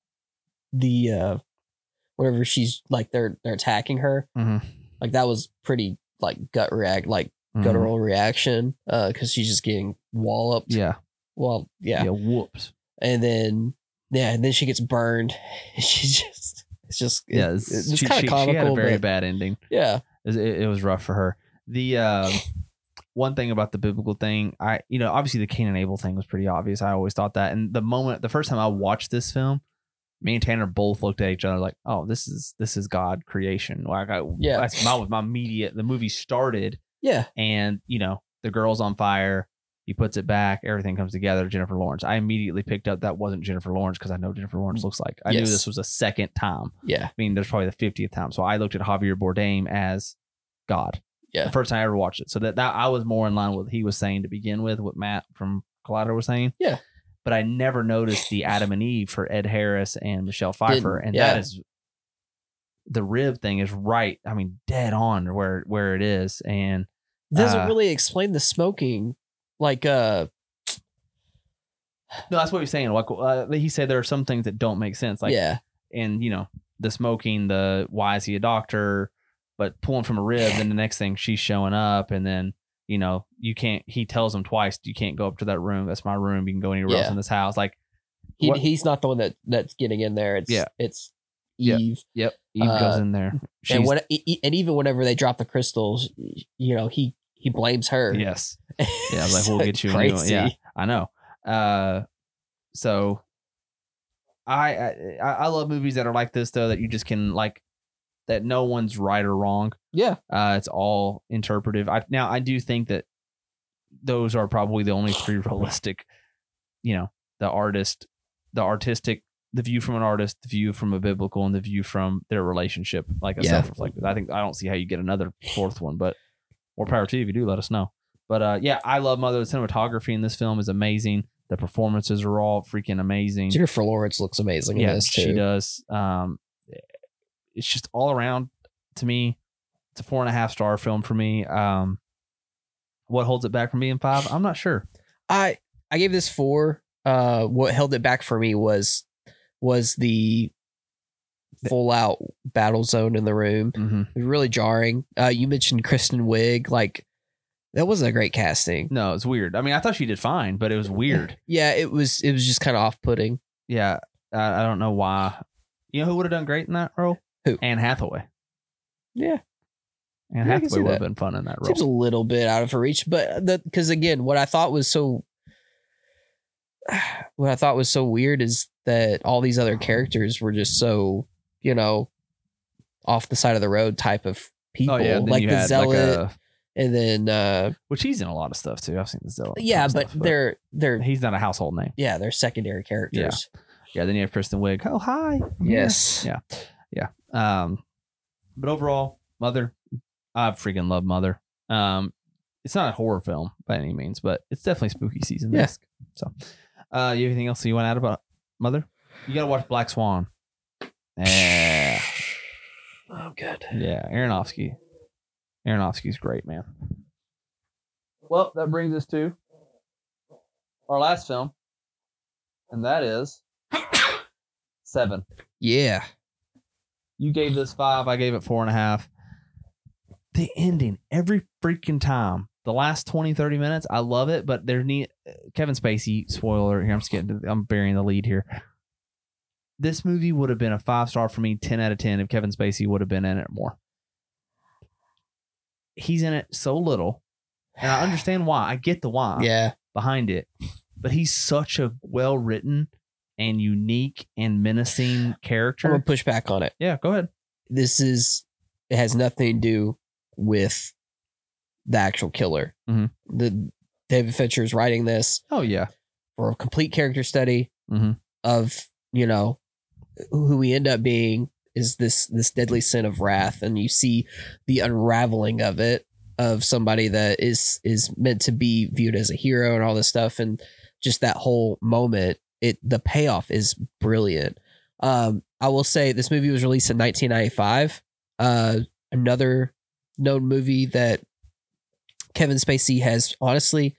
the uh whenever she's like they're they're attacking her, Mm-hmm. like that was pretty like gut react like Mm-hmm. guttural reaction, uh because she's just getting walloped. Yeah. Well, yeah. Yeah. Whoops. And then yeah, and then she gets burned. She's just it's just Yeah. it- It's, it's, she, kind she, of comical. she had a very but bad ending. yeah. It, it, it was rough for her. The um, one thing about the biblical thing, I you know, obviously the Cain and Abel thing was pretty obvious. I always thought that. And the moment, the first time I watched this film, me and Tanner both looked at each other like, "Oh, this is this is God creation." Like, I, Yeah. that's my my immediate. The movie started, Yeah. and you know, the girl's on fire. He puts it back. Everything comes together. Jennifer Lawrence. I immediately picked up that wasn't Jennifer Lawrence because I know Jennifer Lawrence looks like. I Yes. knew this was a second time. Yeah. I mean, there's probably the fiftieth time. So I looked at Javier Bardem as God. Yeah. The first time I ever watched it. So that, that I was more in line with what he was saying to begin with, what Matt from Collider was saying. Yeah. But I never noticed the Adam and Eve for Ed Harris and Michelle Pfeiffer. Didn't, and yeah. that is, the rib thing is right. I mean, dead on where, where it is. And Doesn't uh, really explain the smoking. Like uh no, that's what he's saying. Like uh, he said, there are some things that don't make sense. Like, yeah. and you know, the smoking, the why is he a doctor, but pulling from a rib, then the next thing she's showing up, and then you know, you can't, he tells him twice, you can't go up to that room, that's my room, you can go anywhere Yeah. else in this house. Like He, what- he's not the one that that's getting in there. It's Yeah. it's Yeah. Eve. yep, Eve goes Uh, in there. She's, And when e- e- and even whenever they drop the crystals, you know, he he blames her. yes, yeah, I was like, we'll It's get you a new one. crazy. Yeah, I know. Uh, so I, I I love movies that are like this though, that you just can like, that no one's right or wrong. Yeah. Uh, it's all interpretive. I now I do think that those are probably the only three realistic, you know, the artist, the artistic, the view from an artist, the view from a biblical, and the view from their relationship, like a Yeah. self-reflective. I think I don't see how you get another fourth one, but more power to you if you do. Let us know. But uh, yeah, I love Mother. The cinematography in this film is amazing. The performances are all freaking amazing. Jennifer Lawrence looks amazing in Yeah, this too. she does. Um, it's just all around, to me, it's a four and a half star film for me. Um, what holds it back from being five? I'm not sure. I I gave this four. Uh, what held it back for me was was the full out battle zone in the room. Mm-hmm. It was really jarring. Uh, you mentioned Kristen Wiig, like that wasn't a great casting. No, it's weird. I mean, I thought she did fine, but it was weird. Yeah, it was. It was just kind of off putting. Yeah, I, I don't know why. You know who would have done great in that role? Who? Anne Hathaway. Yeah, Anne Yeah, I can Hathaway see would have that. been fun in that role. seems a little bit out of her reach, but the because again, what I thought was so, what I thought was so weird is that all these other characters were just so, you know, off the side of the road type of people, oh yeah, then like you the had zealot, like a, and then uh, which he's in a lot of stuff too. I've seen the zealot. yeah, stuff, but they're they're he's not a household name. yeah they're secondary characters. Yeah, then you have Kristen Wiig. Oh hi. Yes. Yeah. Yeah. Um, but overall, Mother, I freaking love Mother. Um, it's not a horror film by any means, but it's definitely spooky season. Yeah. So, uh, you have anything else you want to add about Mother? You gotta watch Black Swan. Yeah. Oh, good. Yeah. Aronofsky. Aronofsky's great, man. Well, that brings us to our last film, and that is Seven. Yeah. You gave this five. I gave it four and a half. The ending, every freaking time the last twenty, thirty minutes, I love it, but there need Kevin Spacey, spoiler here, I'm just getting, I'm burying the lead here. This movie would have been a five star for me, ten out of ten if Kevin Spacey would have been in it more. He's in it so little, and I understand why. I get the why Yeah. behind it, but he's such a well written and unique and menacing character. I'm gonna push back on it. Yeah, go ahead. This is it has nothing to do with the actual killer. Mhm. The David Fincher is writing this Oh yeah. for a complete character study Mhm. of, you know, who we end up being is this this deadly sin of wrath, and you see the unraveling of it, of somebody that is is meant to be viewed as a hero and all this stuff, and just that whole moment. It the payoff is brilliant. Um, I will say this movie was released in nineteen ninety-five. Uh, another known movie that Kevin Spacey has honestly,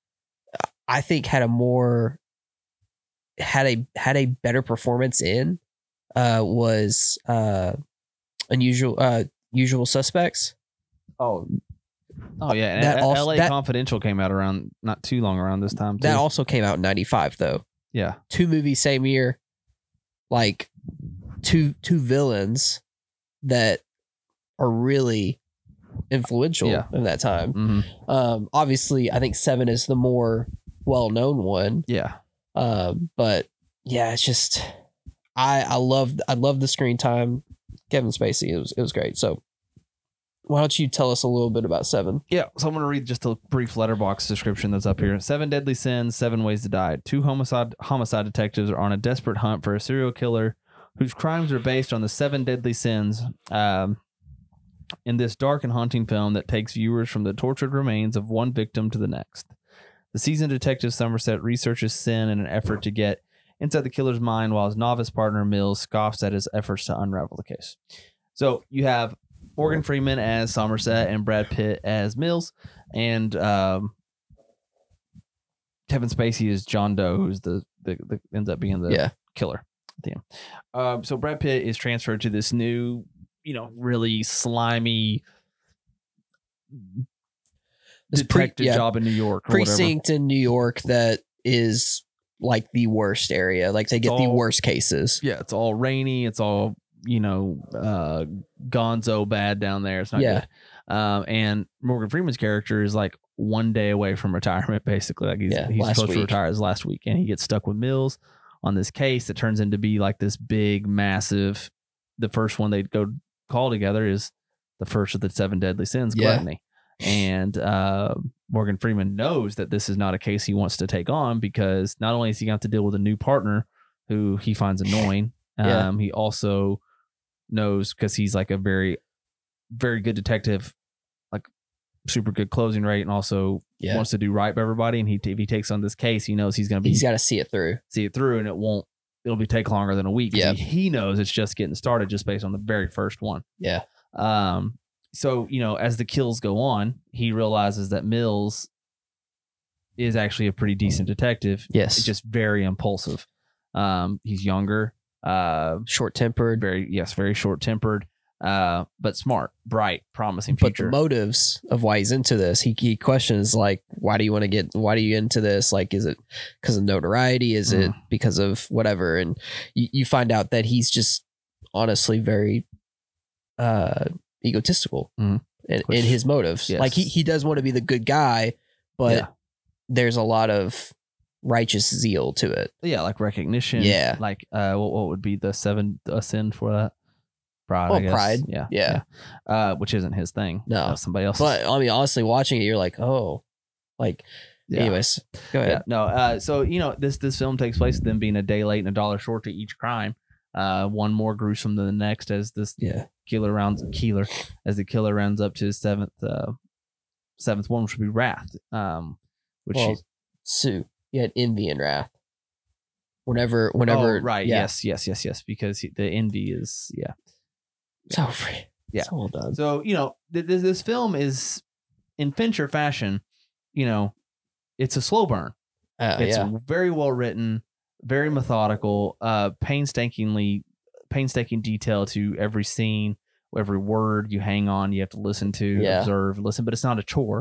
I think, had a more had a had a better performance in uh, was uh, unusual uh, Usual Suspects. Oh. Oh yeah, and That also- L A that- Confidential came out around not too long around this time too. That also came out in ninety-five though. yeah. Two movies same year, like two two villains that are really influential Yeah. in that time. Mhm. Um, obviously, I think Seven is the more well known one. Yeah. Um, but yeah, it's just I I love I love the screen time. Kevin Spacey, it was it was great. So why don't you tell us a little bit about Seven? Yeah, so I'm going to read just a brief letterbox description that's up here. Seven deadly sins, seven ways to die. Two homicide homicide detectives are on a desperate hunt for a serial killer whose crimes are based on the seven deadly sins. Um, in this dark and haunting film that takes viewers from the tortured remains of one victim to the next. The seasoned detective Somerset researches sin in an effort to get inside the killer's mind, while his novice partner Mills scoffs at his efforts to unravel the case. So you have Morgan Freeman as Somerset and Brad Pitt as Mills, and um, Kevin Spacey is John Doe, who's the, the, the ends up being the Yeah. killer at the end. Um, so Brad Pitt is transferred to this new, you know, really slimy This pre- detective yeah, job in New York or precinct in New York that is like the worst area. Like they It's get the all- worst cases. whatever. Yeah, it's all rainy. It's all, you know, uh, gonzo bad down there. It's not Yeah. good. Um, and Morgan Freeman's character is like one day away from retirement, basically. Like he's, Yeah, he's last supposed to week. retire his last week, and he gets stuck with Mills on this case that turns into be like this big, massive. The first one they'd go call together is the first of the seven deadly sins, Yeah. gluttony. And uh, Morgan Freeman knows that this is not a case he wants to take on, because not only is he going to have to deal with a new partner who he finds annoying, Yeah. um, he also knows, because he's like a very, very good detective, like super good closing rate, and also Yeah. wants to do right by everybody. And he, if he takes on this case, he knows he's going to be He's got to see it through. see it through, and it won't. It'll be take longer than a week. 'Cause Yeah. He, he knows it's just getting started, just based on the very first one. Yeah. Um. So, you know, as the kills go on, he realizes that Mills is actually a pretty decent detective. Yes. It's just very impulsive. Um, he's younger, uh, Short tempered. very, yes, very short tempered, uh, but smart, bright, promising But future. the motives of why he's into this, he, he questions like, why do you want to get, why do you into this? Like, is it because of notoriety? Is it Mm. because of whatever? And you, you find out that he's just honestly very uh, egotistical Mm. in, Which- in his motives. yes. Like he, he does want to be the good guy, but Yeah. there's a lot of righteous zeal to it. yeah, like recognition. Yeah. Like, uh, what, what would be the seven a sin for that? Pride. Oh, I guess. pride. Yeah. Yeah. yeah. Uh, which isn't his thing. No. That's somebody else. But I mean, honestly, watching it, you're like, oh, like, Yeah. anyways, go ahead. Yeah, no. Uh, so you know, this this film takes place with them being a day late and a dollar short to each crime. Uh, one more gruesome than the next, as this Yeah. killer rounds killer as the killer rounds up to his seventh uh, seventh one, which would be Wrath. Um, which Well, is- Sue, you had envy and wrath. Whenever, whenever, oh, right? yeah. Yes, yes, yes, yes. Because he, the envy is yeah. So free. Yeah. So well done. So you know, th- th- this film is in Fincher fashion. You know, it's a slow burn. Uh, It's yeah. very well written, very methodical, uh, painstakingly, painstaking detail to every scene, every word you hang on, you have to listen to, Yeah. observe, listen. But it's not a chore.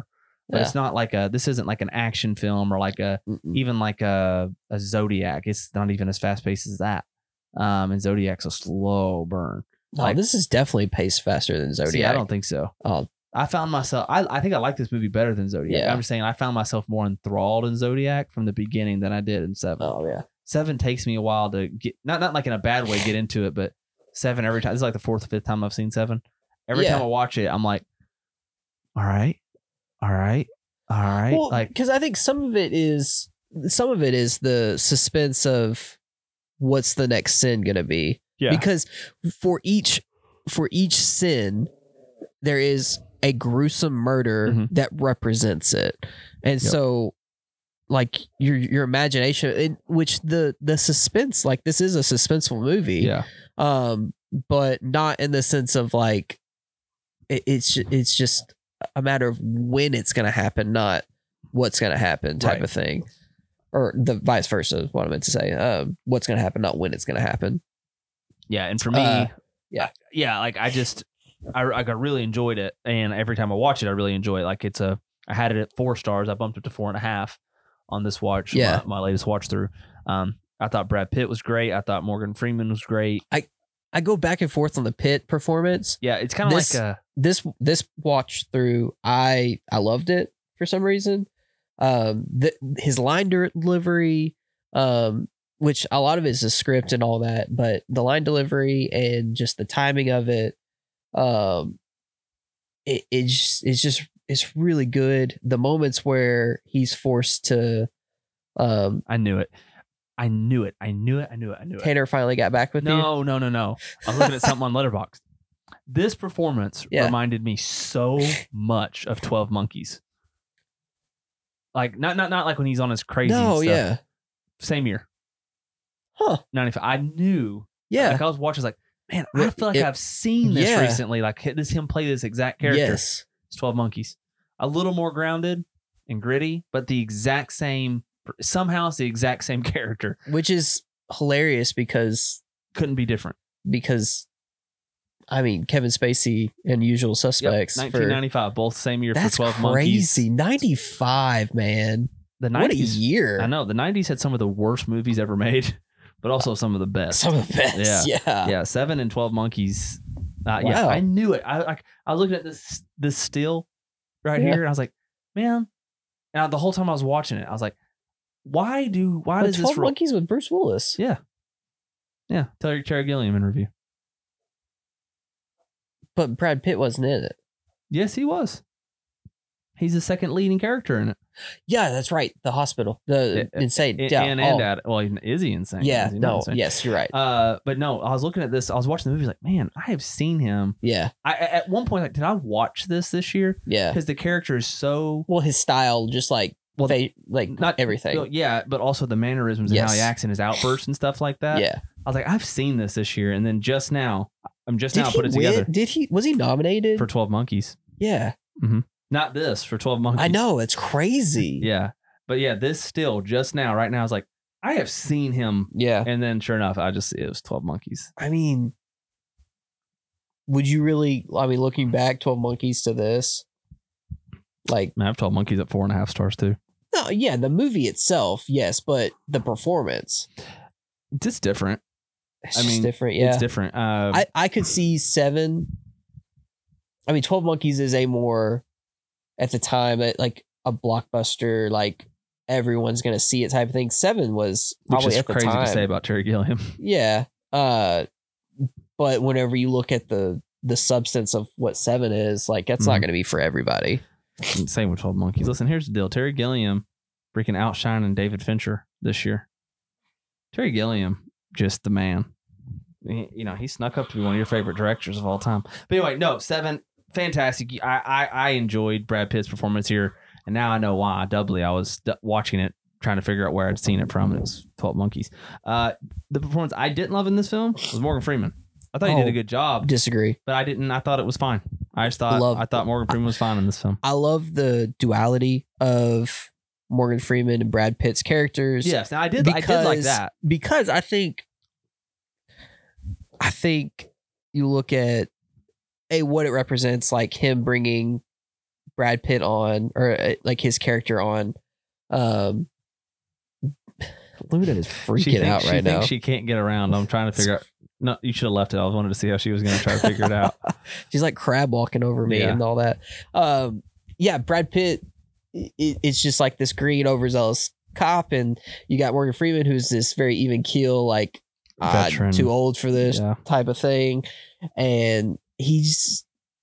but Yeah. it's not like a. This isn't like an action film or like a Mm-mm. even like a a Zodiac. It's not even as fast paced as that. Um, and Zodiac's a slow burn. No, like- this is definitely paced faster than Zodiac. See, I don't think so. Oh, I found myself. I, I think I like this movie better than Zodiac. Yeah. I'm just saying I found myself more enthralled in Zodiac from the beginning than I did in Seven. oh yeah. Seven takes me a while to get not not like in a bad way get into it, but Seven every time. This is like the fourth or fifth time I've seen Seven. Every Yeah. time I watch it, I'm like, all right, all right, all right. Well, like because I think some of it is some of it is the suspense of what's the next sin gonna be. yeah, Because for each for each sin, there is a gruesome murder Mhm. that represents it, and Yep. so like your your imagination, it, which the the suspense, like this is a suspenseful movie, yeah, um, but not in the sense of like it, it's ju- it's just a matter of when it's gonna happen, not what's gonna happen, type Right. of thing, or the vice versa. Is what I meant to say. Um, what's gonna happen, not when it's gonna happen. yeah. And for me, Uh, yeah. yeah. Like I just, I I got really enjoyed it, and every time I watch it, I really enjoy it. Like it's a, I had it at four stars. I bumped it to four and a half on this watch. Yeah. my, my latest watch through. Um, I thought Brad Pitt was great. I thought Morgan Freeman was great. I go back and forth on the Pitt performance. Yeah, it's kind of This- like a. This this watch through, I I loved it for some reason. Um, the, his line delivery, um, which a lot of it is a script and all that, but the line delivery and just the timing of it, um, it it's it's just it's really good. The moments where he's forced to, um, I knew it. I knew it. I knew it. I knew it. I knew it. Tanner finally got back with you. No, no, no, no. I was looking at something on Letterboxd. This performance Yeah. reminded me so much of twelve Monkeys. Like not not not like when he's on his crazy No, stuff. yeah, Same year. huh, ninety-five. I knew. yeah, Like I was watching, I was like, man, I Well, feel like it- I've seen this yeah. recently. Like this him play this exact character. yes. It's twelve Monkeys. A little more grounded and gritty, but the exact same somehow it's the exact same character. Which is hilarious because Couldn't be different. because I mean Kevin Spacey and Usual Yep. Suspects for nineteen ninety-five, both same year that's for twelve Monkeys. crazy. ninety-five, man. The What a nineties. year. I know the nineties had some of the worst movies ever made, but also some of the best. Some of the best. Yeah. yeah, seven and twelve Monkeys. Uh, Yeah, Wow. I knew it. I like. I was looking at this this still right Yeah. here, and I was like, man. And I, the whole time I was watching it, I was like, why do why But does twelve this? Ro- Monkeys with Bruce Willis. yeah, yeah. Terry, Terry Gilliam interview. But Brad Pitt wasn't in it. Yes, he was. He's the second leading character in it. Yeah, that's right. The hospital. The Yeah, insane. And yeah. and, oh, and Ad- well, is he insane? yeah. Is he not No. insane? Yes, you're right. Uh, but no, I was looking at this. I was watching the movie. I was like, man, I have seen him. yeah. I I- at one point, like, did I watch this this year? Yeah. Because the character is so Well, his style, just like Well, fa- like not everything. well, yeah, but also the mannerisms and how he Yes. acts and his outbursts and stuff like that. yeah. I was like, I've seen this this year, and then just now, I'm just Did now he put it win? together Did he? Was he nominated? for twelve Monkeys. yeah. Not this for twelve Monkeys. I know. It's crazy. Yeah, but yeah, this still just now, right now, I was like, I have seen him, Yeah. and then sure enough, I just it was twelve Monkeys. I mean, would you really? I mean, looking back, twelve Monkeys to this, like, Man, I have twelve Monkeys at four and a half stars too. no, yeah, the movie itself, yes, but the performance, It's just different. it's I just mean, different. Yeah, It's different. Uh, I I could see seven. I mean, twelve Monkeys is a more, at the time, uh, like a blockbuster, like everyone's gonna see it type of thing. Seven was which probably is at the crazy time. to say about Terry Gilliam. Yeah. Uh, but whenever you look at the the substance of what Seven is, like that's not Mhm. going to be for everybody. Same with twelve Monkeys. Listen, here's the deal. Terry Gilliam freaking outshining David Fincher this year. Terry Gilliam, just the man. He- you know, he snuck up to be one of your favorite directors of all time. But anyway, no, Seven, fantastic. I I, I enjoyed Brad Pitt's performance here, and now I know why. Doubly, I was d- watching it, trying to figure out where I'd seen it from, and it was twelve Monkeys. Uh, the performance I didn't love in this film was Morgan Freeman. I thought he did Oh. a good job, Disagree. but I didn't. I thought it was fine. I just thought Love- I thought Morgan Freeman was fine in this film. I love the duality of Morgan Freeman and Brad Pitt's characters. Yes, now I did. I did like that. because I think, I think you look at a what it represents, like him bringing Brad Pitt on, or uh, like his character on. Um, Luna is freaking she thinks, out she right thinks now. She can't get around. I'm trying to figure out. No, you should have left it. I was wanted to see how she was going to try to figure it out. She's like crab walking over me Yeah. and all that. Um, yeah, Brad Pitt. It, it's just like this green overzealous cop, and you got Morgan Freeman, who's this very even keel, like uh, Veteran. too old for this Yeah. type of thing, and he's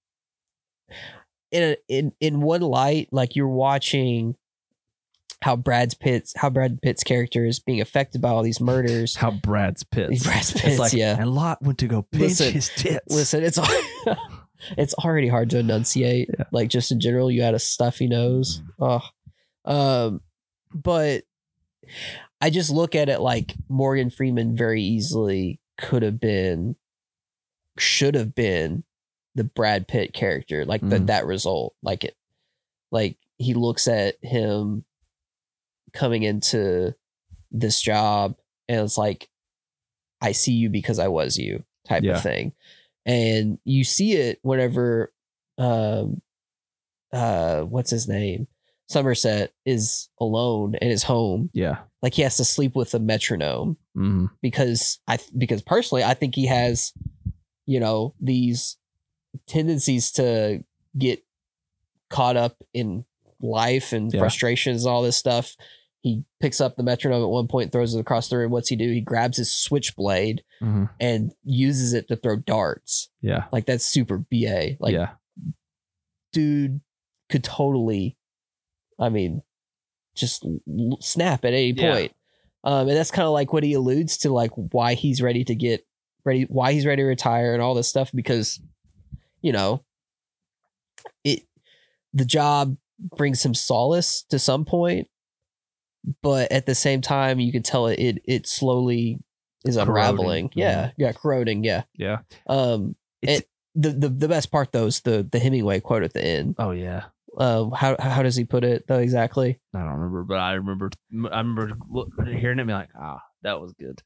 in a, in in one light, like you're watching how Brad's Pitt's how Brad Pitt's character is being affected by all these murders. How Brad's Pitt. Brad's Pitt's, It's like, yeah. and Lot went to go pinch Listen, his tits. Listen, it's it's already hard to enunciate. Yeah. Like just in general, you had a stuffy nose. Oh, um, but I just look at it like Morgan Freeman very easily could have been, should have been the Brad Pitt character, like the, Mhm. that result, like it, like he looks at him coming into this job and it's like, I see you because I was you type Yeah. of thing. And you see it whenever, um, uh, what's his name? Somerset is alone in his home. Yeah. Like he has to sleep with a metronome Mm-hmm. because I, because personally, I think he has, you know, these tendencies to get caught up in life and Yeah. frustrations and all this stuff. He picks up the metronome at one point, throws it across the room. What's he do? He grabs his switchblade Mm-hmm. and uses it to throw darts. Yeah. Like that's super B A. Like, yeah. dude could totally, I mean, just l- snap at any Yeah. point. Um, and that's kind of like what he alludes to, like why he's ready to get ready, why he's ready to retire and all this stuff, because, you know, it, the job brings him solace to some point, but at the same time, you can tell it, it, it slowly is Corroding. unraveling. Yeah. Mhm. Yeah. Corroding. Yeah. Yeah. Um, It's, it, the, the, the best part though is the, the Hemingway quote at the end. oh yeah. Uh, how, how does he put it though? Exactly. I don't remember, but I remember. I remember look- hearing it and be like, ah, that was good.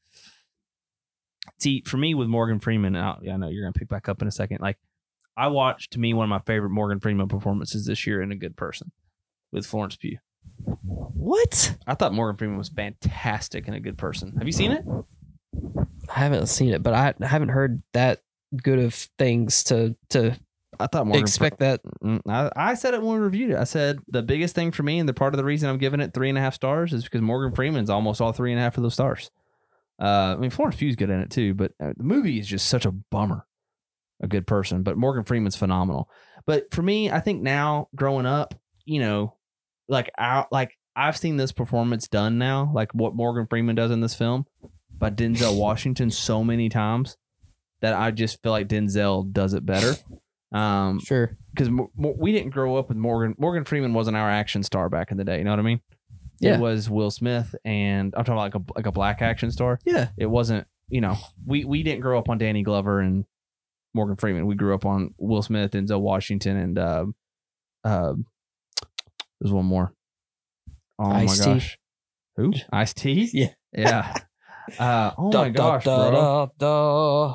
See, for me with Morgan Freeman, I, yeah, I know you're gonna pick back up in a second. Like, I watched, to me, one of my favorite Morgan Freeman performances this year in A Good Person with Florence Pugh. What? I thought Morgan Freeman was fantastic in A Good Person. Have you seen it? I haven't seen it, but I I haven't heard that good of things to to I thought Morgan expect that. Mm, I, I said it when we reviewed it. I said the biggest thing for me, and the part of the reason I'm giving it three and a half stars, is because Morgan Freeman's almost all three and a half of those stars. Uh, I mean, Florence Pugh's good in it too, but uh, the movie is just such a bummer. A Good Person, but Morgan Freeman's phenomenal. But for me, I think now growing up, you know, like out, like I've seen this performance done now, like what Morgan Freeman does in this film by Denzel Washington so many times that I just feel like Denzel does it better. Um, Sure. because we didn't grow up with Morgan. Morgan Freeman wasn't our action star back in the day. You know what I mean? Yeah. It was Will Smith, and I'm talking about like a like a black action star. Yeah. It wasn't. You know, we we didn't grow up on Danny Glover and Morgan Freeman. We grew up on Will Smith, Denzel Washington, and uh, uh, there's one more. Oh Ice-T. my gosh, who? Ice-T? Yeah. Yeah. Uh, oh Da, my da, gosh, da, bro. da, da.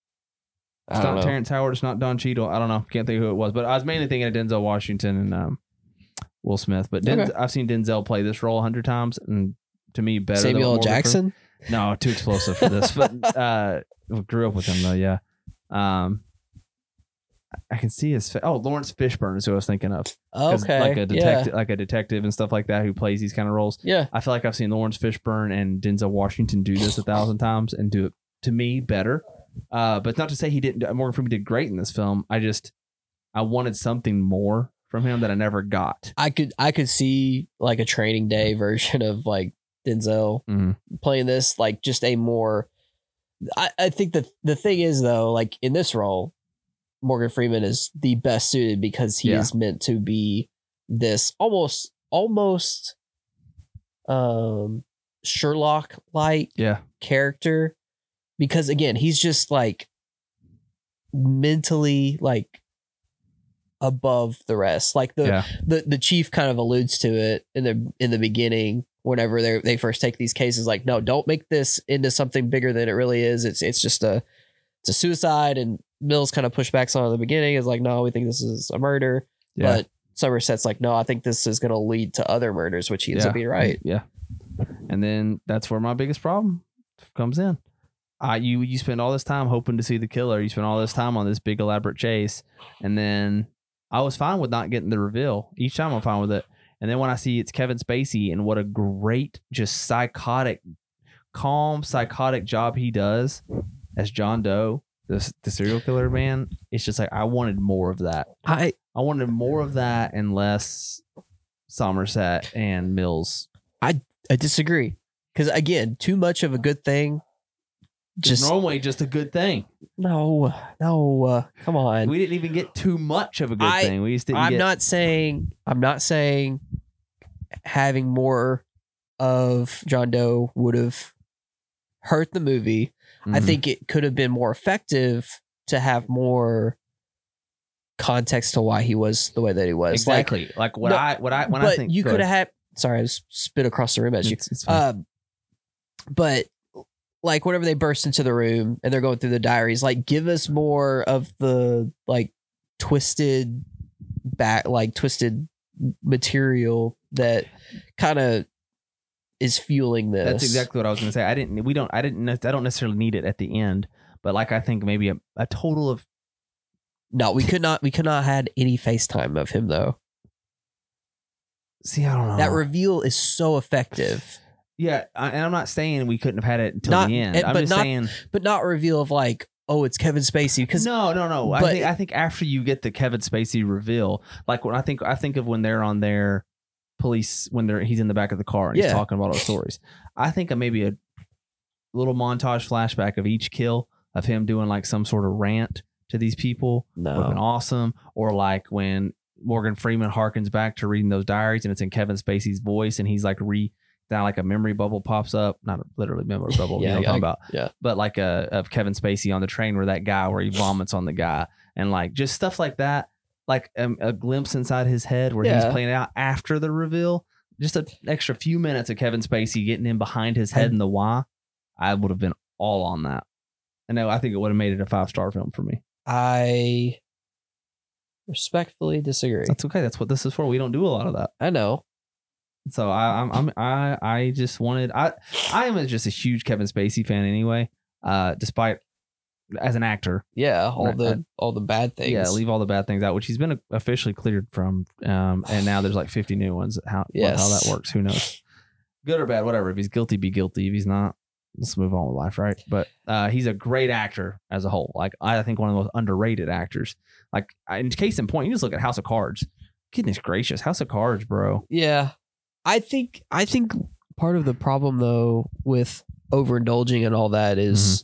I It's don't not know. Terrence Howard. It's not Don Cheadle. I don't know. Can't think of who it was. But I was mainly thinking of Denzel Washington and um, Will Smith. But Denz- Okay. I've seen Denzel play this role a hundred times, and to me, better. than Samuel L. Morgan Jackson. Freeman. No, too explosive for this. But uh, grew up with him though. Yeah. Um, I can see his. Fa- oh, Lawrence Fishburne is who I was thinking of. 'Cause Okay. Like a detective, Yeah. like a detective and stuff like that, who plays these kind of roles. Yeah. I feel like I've seen Lawrence Fishburne and Denzel Washington do this a thousand times and do it to me better. Uh, but not to say he didn't. Morgan Freeman did great in this film. I just I wanted something more from him that I never got. I could I could see like a Training Day version of like Denzel Mhm. playing this, like just a more. I, I think that the thing is though, like in this role, Morgan Freeman is the best suited because he Yeah. is meant to be this almost almost um Sherlock like Yeah, character, because again he's just like mentally like above the rest. Like the yeah, the the chief kind of alludes to it in the in the beginning whenever they they first take these cases, like, no, don't make this into something bigger than it really is. It's it's just a it's a suicide. And Mills kind of pushbacks on it at the beginning, is like, no, we think this is a murder. yeah. But Somerset's like, no, I think this is going to lead to other murders, which he ends Yeah. up being right. Yeah. And then that's where my biggest problem comes in. Uh, you you spend all this time hoping to see the killer. You spend all this time on this big elaborate chase, and then I was fine with not getting the reveal. Each time I'm fine with it. And then when I see it's Kevin Spacey, and what a great, just psychotic, calm, psychotic job he does as John Doe, the, the serial killer, man, it's just like I wanted more of that. I I wanted more of that and less Somerset and Mills. I disagree. Because again, too much of a good thing. Just Just normally just a good thing. no, no. Uh, come on. We didn't even get too much of a good I- thing. We just didn't I'm get. not saying. I'm not saying having more of John Doe would have hurt the movie. I Mhm. think it could have been more effective to have more context to why he was the way that he was. Like, exactly like, what no, I what I when I but think you go could have ahead. had. Sorry, I just spit across the room at you. It's, it's fine. Um, but like whenever they burst into the room and they're going through the diaries, like give us more of the like twisted back, like twisted material that kind of is fueling this. That's exactly what I was going to say. I didn't. We don't. I didn't. ne- I don't necessarily need it at the end, but like I think maybe a, a total of. No, we could not. We could not had any FaceTime of him though. See, I don't know. That reveal is so effective, yeah, I, and I'm not saying we couldn't have had it until Not- the end. and- I'm but just not- saying. but not reveal of like, oh, it's Kevin Spacey because No, no, no. I but- think I think after you get the Kevin Spacey reveal, like when I think I think of when they're on their police when they're he's in the back of the car and he's Yeah. talking about all the stories. I think of maybe a little montage flashback of each kill of him doing like some sort of rant to these people would have been no, awesome. Or like when Morgan Freeman harkens back to reading those diaries and it's in Kevin Spacey's voice and he's like re down like a memory bubble pops up, not a, literally memory bubble, you know what I'm talking about. yeah. But like a of Kevin Spacey on the train where that guy where he vomits on the guy and like just stuff like that, like um, a glimpse inside his head where he's Yeah. playing it out after the reveal. Just an extra few minutes of Kevin Spacey getting in behind his head I- in the why. I would have been all on that. And no, I think it would have made it a five star film for me. I respectfully disagree. That's okay. That's what this is for. We don't do a lot of that. I know. So I, I'm, I'm, I, I just wanted, I, I am just a huge Kevin Spacey fan anyway. Uh, despite as an actor, Yeah, all Right, the I- all the bad things. yeah, leave all the bad things out, which he's been officially cleared from. Um, and now there's like fifty new ones. How, Yes. how that works, who knows? Good or bad, whatever. If he's guilty, be guilty. If he's not, let's move on with life, right? But uh, he's a great actor as a whole. Like I think one of the most underrated actors. Like in case in point, you just look at House of Cards. Goodness gracious, House of Cards, bro. Yeah. I think I think part of the problem though with overindulging and all that is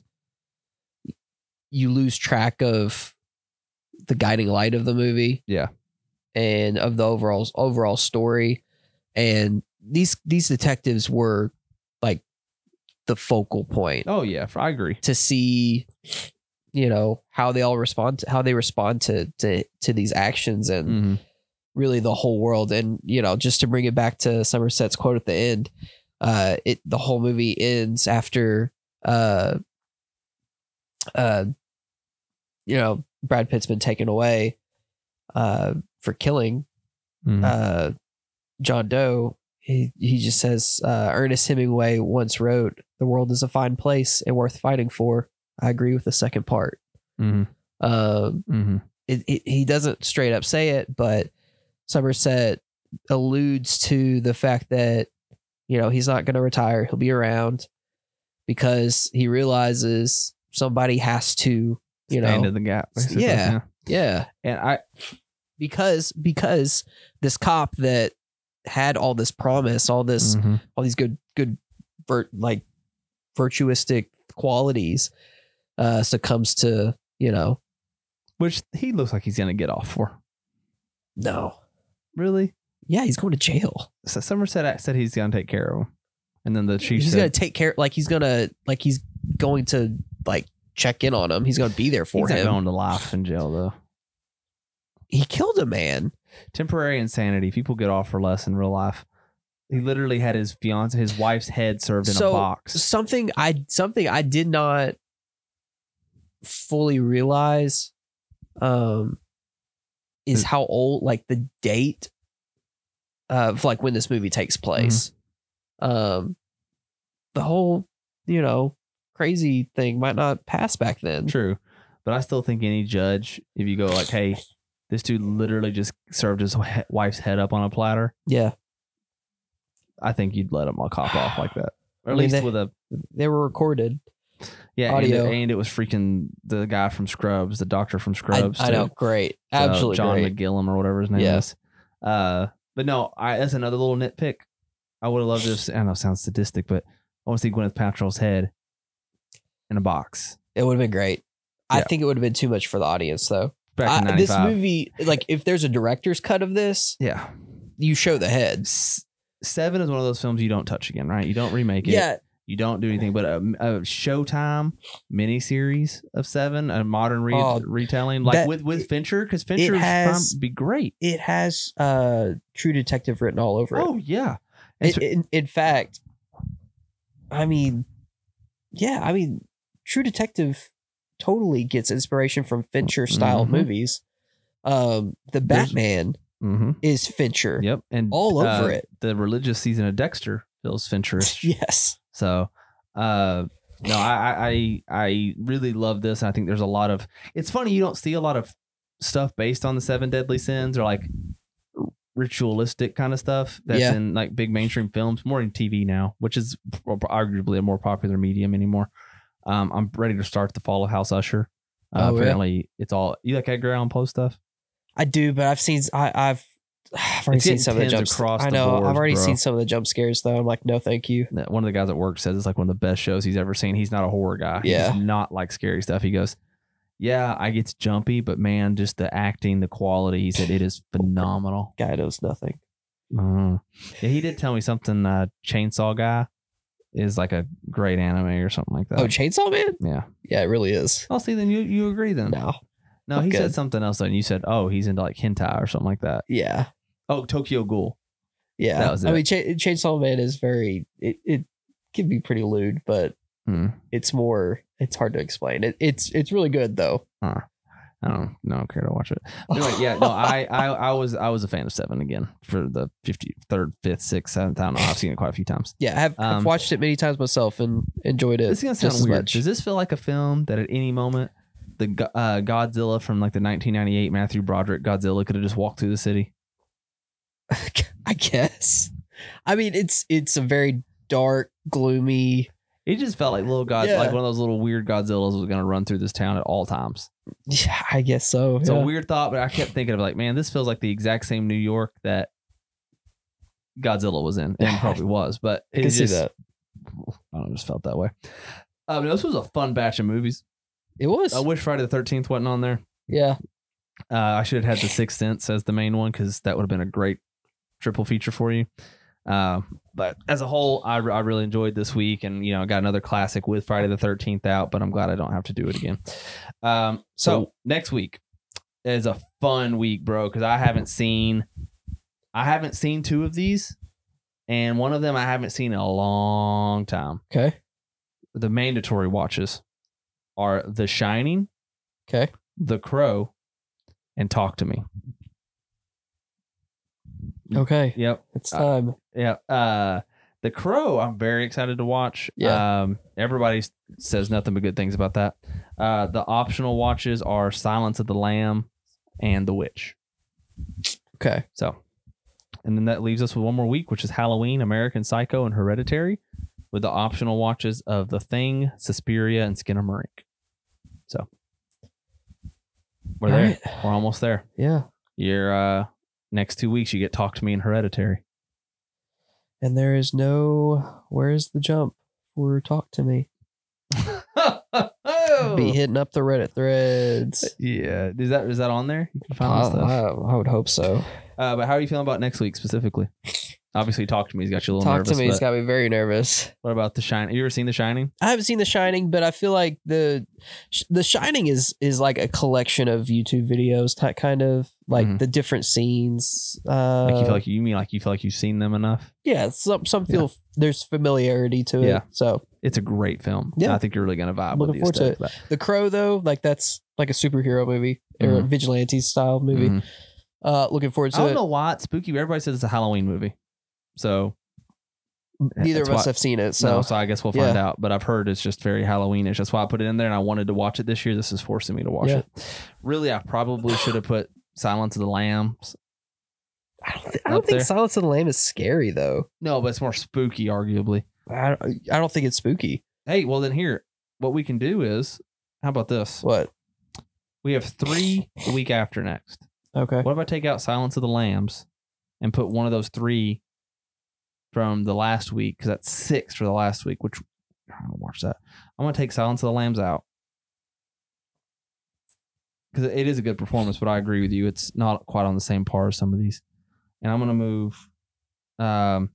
you lose track of the guiding light of the movie. Yeah. And of the overall overall story. And these these detectives were like the focal point Oh yeah, I agree. to see, you know, how they all respond to, how they respond to to to these actions and Mm-hmm. really the whole world. And you know, just to bring it back to Somerset's quote at the end, uh it the whole movie ends after uh uh you know Brad Pitt's been taken away uh for killing Mm-hmm. uh John Doe. He he just says uh Ernest Hemingway once wrote, "The world is a fine place and worth fighting for." I agree with the second part. Mm-hmm. um Mm-hmm. it, it, he doesn't straight up say it, but Somerset alludes to the fact that, you know, he's not going to retire. He'll be around because he realizes somebody has to, you Stand know, in the gap. basically, yeah. yeah, And I, because, because this cop that had all this promise, all this, Mhm. all these good, good, vir- like virtuistic qualities, uh, succumbs to, you know, which he looks like he's gonna get off for. no. Really? Yeah, he's going to jail. So Somerset said he's gonna take care of him, and then the chief He's said, gonna take care, like he's gonna, like he's going to like check in on him. He's gonna be there for he's not him. going to life in jail though. He killed a man. Temporary insanity. People get off for less in real life. He literally had his fiance, his wife's head served in So, a box. Something I something I did not fully realize, um, is It- how old, like the date of like when this movie takes place. Um, the whole, you know, crazy thing might not pass back then. True. But I still think any judge, if you go like, hey, this dude literally just served his he- wife's head up on a platter, Yeah, I think you'd let him all cop off like that. Or I at mean, least they- with a, they were recorded. yeah, and audio. it, and it was freaking the guy from Scrubs, the doctor from I, Scrubs. I too. know, great, So, absolutely John great. McGillum or whatever his name Yeah. is. Uh, but no, I that's another little nitpick. I would have loved this. I know it sounds sadistic, but I want to see Gwyneth Paltrow's head in a box. It would have been great. I Yeah. think it would have been too much for the audience, though. Back in I, this ninety-five. movie, like, if there's a director's cut of this, Yeah. you show the head. S- Seven is one of those films you don't touch again, right? You don't remake it. Yeah, You don't do anything, but a, a Showtime miniseries of Seven, a modern re- Oh, retelling, like that- with, with Fincher, because Fincher has- would be great. it has uh, True Detective written all over Oh, it. yeah. In, in, in fact, I mean, yeah, I mean, True Detective totally gets inspiration from Fincher style Mhm. movies. Um, the There's- Batman Mm-hmm. is Fincher. Yep. And All over uh, it. The religious season of Dexter feels Fincherish. Yes. So, uh, no, I, I, I really love this. And I think there's a lot of, it's funny. You don't see a lot of stuff based on the seven deadly sins or like ritualistic kind of stuff that's Yeah. in like big mainstream films, more in T V now, which is arguably a more popular medium anymore. Um, I'm ready to start The Fall of House Usher. Uh, Oh, yeah. apparently it's all, you like Edgar Allan Poe stuff? I do, but I've seen I, I've I've already It's seen getting some of the tens jump across I the know board, I've already bro. seen some of the jump scares though. I'm like, no, thank you. That one of the guys at work says it's like one of the best shows he's ever seen. He's not a horror guy. He Yeah. does not like scary stuff. He goes, yeah, I get jumpy, but man, just the acting, the quality, he said it is phenomenal. Guy knows nothing. Uh, yeah, he did tell me something. Uh, Chainsaw Guy is like a great anime or something like that. Oh, Chainsaw Man? yeah. Yeah, it really is. Oh, see, then you you agree then? No. no, not he good. said something else, and you said, oh, he's into like hentai or something like that. Yeah. Oh, Tokyo Ghoul. Yeah. That was I it. mean, Cha- Chainsaw Man is very it, it can be pretty lewd, but Hmm. it's more it's hard to explain. It, it's it's really good though. Huh. I don't, I don't care to watch it. But anyway, yeah, no, I, I, I was, I was a fan of Seven again for the fifty-third, fifth, sixth, seventh. I don't know. I've seen it quite a few times. Yeah, I have I've Um, watched it many times myself and enjoyed it. This is gonna just sound as weird. much. Does this feel like a film that at any moment the Go- uh, Godzilla from like the nineteen ninety-eight Matthew Broderick Godzilla could have just walked through the city? I guess. I mean, it's it's a very dark, gloomy. It just felt like little God, Yeah. like one of those little weird Godzillas was gonna run through this town at all times. Yeah, I guess so. It's yeah. a weird thought, but I kept thinking of like, man, this feels like the exact same New York that Godzilla was in, and probably was, but I it can see just, that. I don't know, just felt that way. Um, this was a fun batch of movies. It was. I wish Friday the thirteenth wasn't on there. yeah. Uh, I should have had The Sixth Sense as the main one because that would have been a great triple feature for you. Uh, but as a whole, I, I really enjoyed this week, and you know, got another classic with Friday the thirteenth out. But I'm glad I don't have to do it again. Um, so, So- next week is a fun week, bro, because I haven't seen, I haven't seen two of these, and one of them I haven't seen in a long time. Okay. The mandatory watches are The Shining, Okay. The Crow, and Talk to Me. Okay. Yep. It's Uh, time. Yeah. Uh, The Crow, I'm very excited to watch. Yeah. Um, everybody s- says nothing but good things about that. Uh, the optional watches are Silence of the Lamb and The Witch. Okay. So, and then that leaves us with one more week, which is Halloween, American Psycho, and Hereditary, with the optional watches of The Thing, Suspiria, and Skinamarink. So, we're All there. right. We're almost there. Yeah. You're uh, next two weeks. You get Talk to Me and Hereditary. And there is no. Where is the jump for Talk to Me? Be hitting up the Reddit threads. Yeah, is that is that on there? You can find I, that stuff. I, I would hope so. Uh, but how are you feeling about next week specifically? Obviously, Talk to Me has got you a little Talk nervous. to Me has but got me very nervous. what about The Shining? Have you ever seen The Shining? I haven't seen The Shining, but I feel like the The Shining is is like a collection of YouTube videos, type kind of like Mhm. the different scenes. Uh, Like you feel like you mean like you feel like you've seen them enough? yeah, some some feel there's familiarity to it. Yeah. So It's a great film. Yeah. I think you're really gonna vibe Looking with the forward to aesthetic of The Crow, though, like that's like a superhero movie or a Mhm. vigilante style that. movie. Mhm. Uh, looking forward to I don't it. know why it's spooky. But everybody says it's a Halloween movie, so Neither that's of us why- have seen it, so no, so I guess we'll find yeah. out. But I've heard it's just very Halloweenish. That's why I put it in there, and I wanted to watch it this year. This is forcing me to watch Yeah. it. Really, I probably should have put Silence of the Lambs. I don't, th- I don't Up think there. Silence of the Lamb is scary though. No, but it's more spooky, arguably. I don't, I don't think it's spooky. Hey, well then here, what we can do is, how about this? What? We have three the week after next. Okay. What if I take out Silence of the Lambs and put one of those three from the last week? Because that's six for the last week, which I don't watch that. I'm going to take Silence of the Lambs out. Because it is a good performance, but I agree with you. It's not quite on the same par as some of these. And I'm going to move. Um,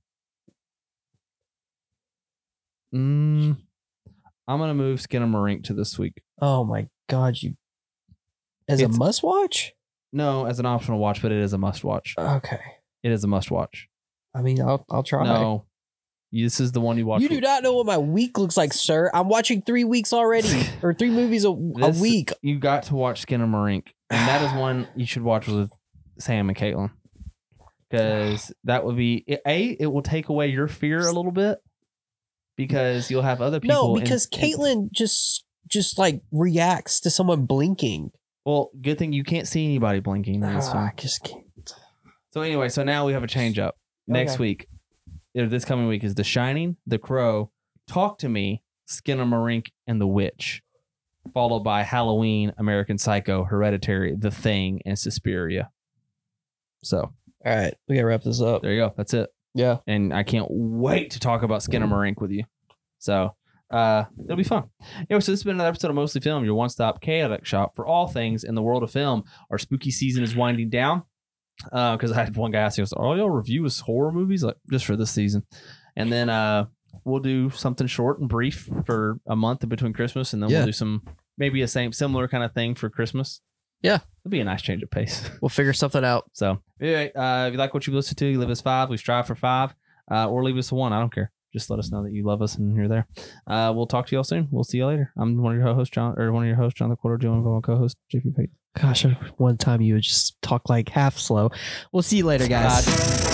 mm, I'm going to move Skinamarink to this week. Oh my god, you as It's- a must watch? No, as an optional watch, but it is a must watch. Okay. It is a must watch. I mean, I'll I'll try. No, this is the one you watch. You do not know what my week looks like, sir. I'm watching three weeks already, or three movies a, a This- week. You got to watch Skinamarink, and that is one you should watch with Sam and Caitlin, because that would be a. It will take away your fear a little bit because you'll have other people. No, in- because in- Caitlyn just just like reacts to someone blinking. well, good thing you can't see anybody blinking in this Ah, film. I just can't. So anyway, so now we have a change up. Next Okay. week, or this coming week, is The Shining, The Crow, Talk to Me, Skinamarink, and The Witch, followed by Halloween, American Psycho, Hereditary, The Thing, and Suspiria. So All right, we gotta wrap this up. there you go. That's it. Yeah. And I can't wait to talk about Skinamarink with you. So uh, it'll be fun. Anyway, so this has been another episode of Mostly Film, your one-stop chaotic shop for all things in the world of film. Our spooky season is winding down. Because uh, I had one guy ask me, "All y'all review is horror movies?" Like, just for this season, and then uh, we'll do something short and brief for a month in between Christmas, and then Yeah. we'll do some maybe a same similar kind of thing for Christmas. Yeah. It'll be a nice change of pace. We'll figure something out. So, anyway, uh, if you like what you listen to, you leave us five. We strive for five, uh, or leave us a one. I don't care. Just let us know that you love us and you're there. Uh, we'll talk to y'all soon. We'll see you later. I'm one of your hosts, John, or one of your hosts, John the Quarter, Joe, and my co-host, J P Pate. Gosh, one time you would just talk like half slow. We'll see you later, guys. Uh,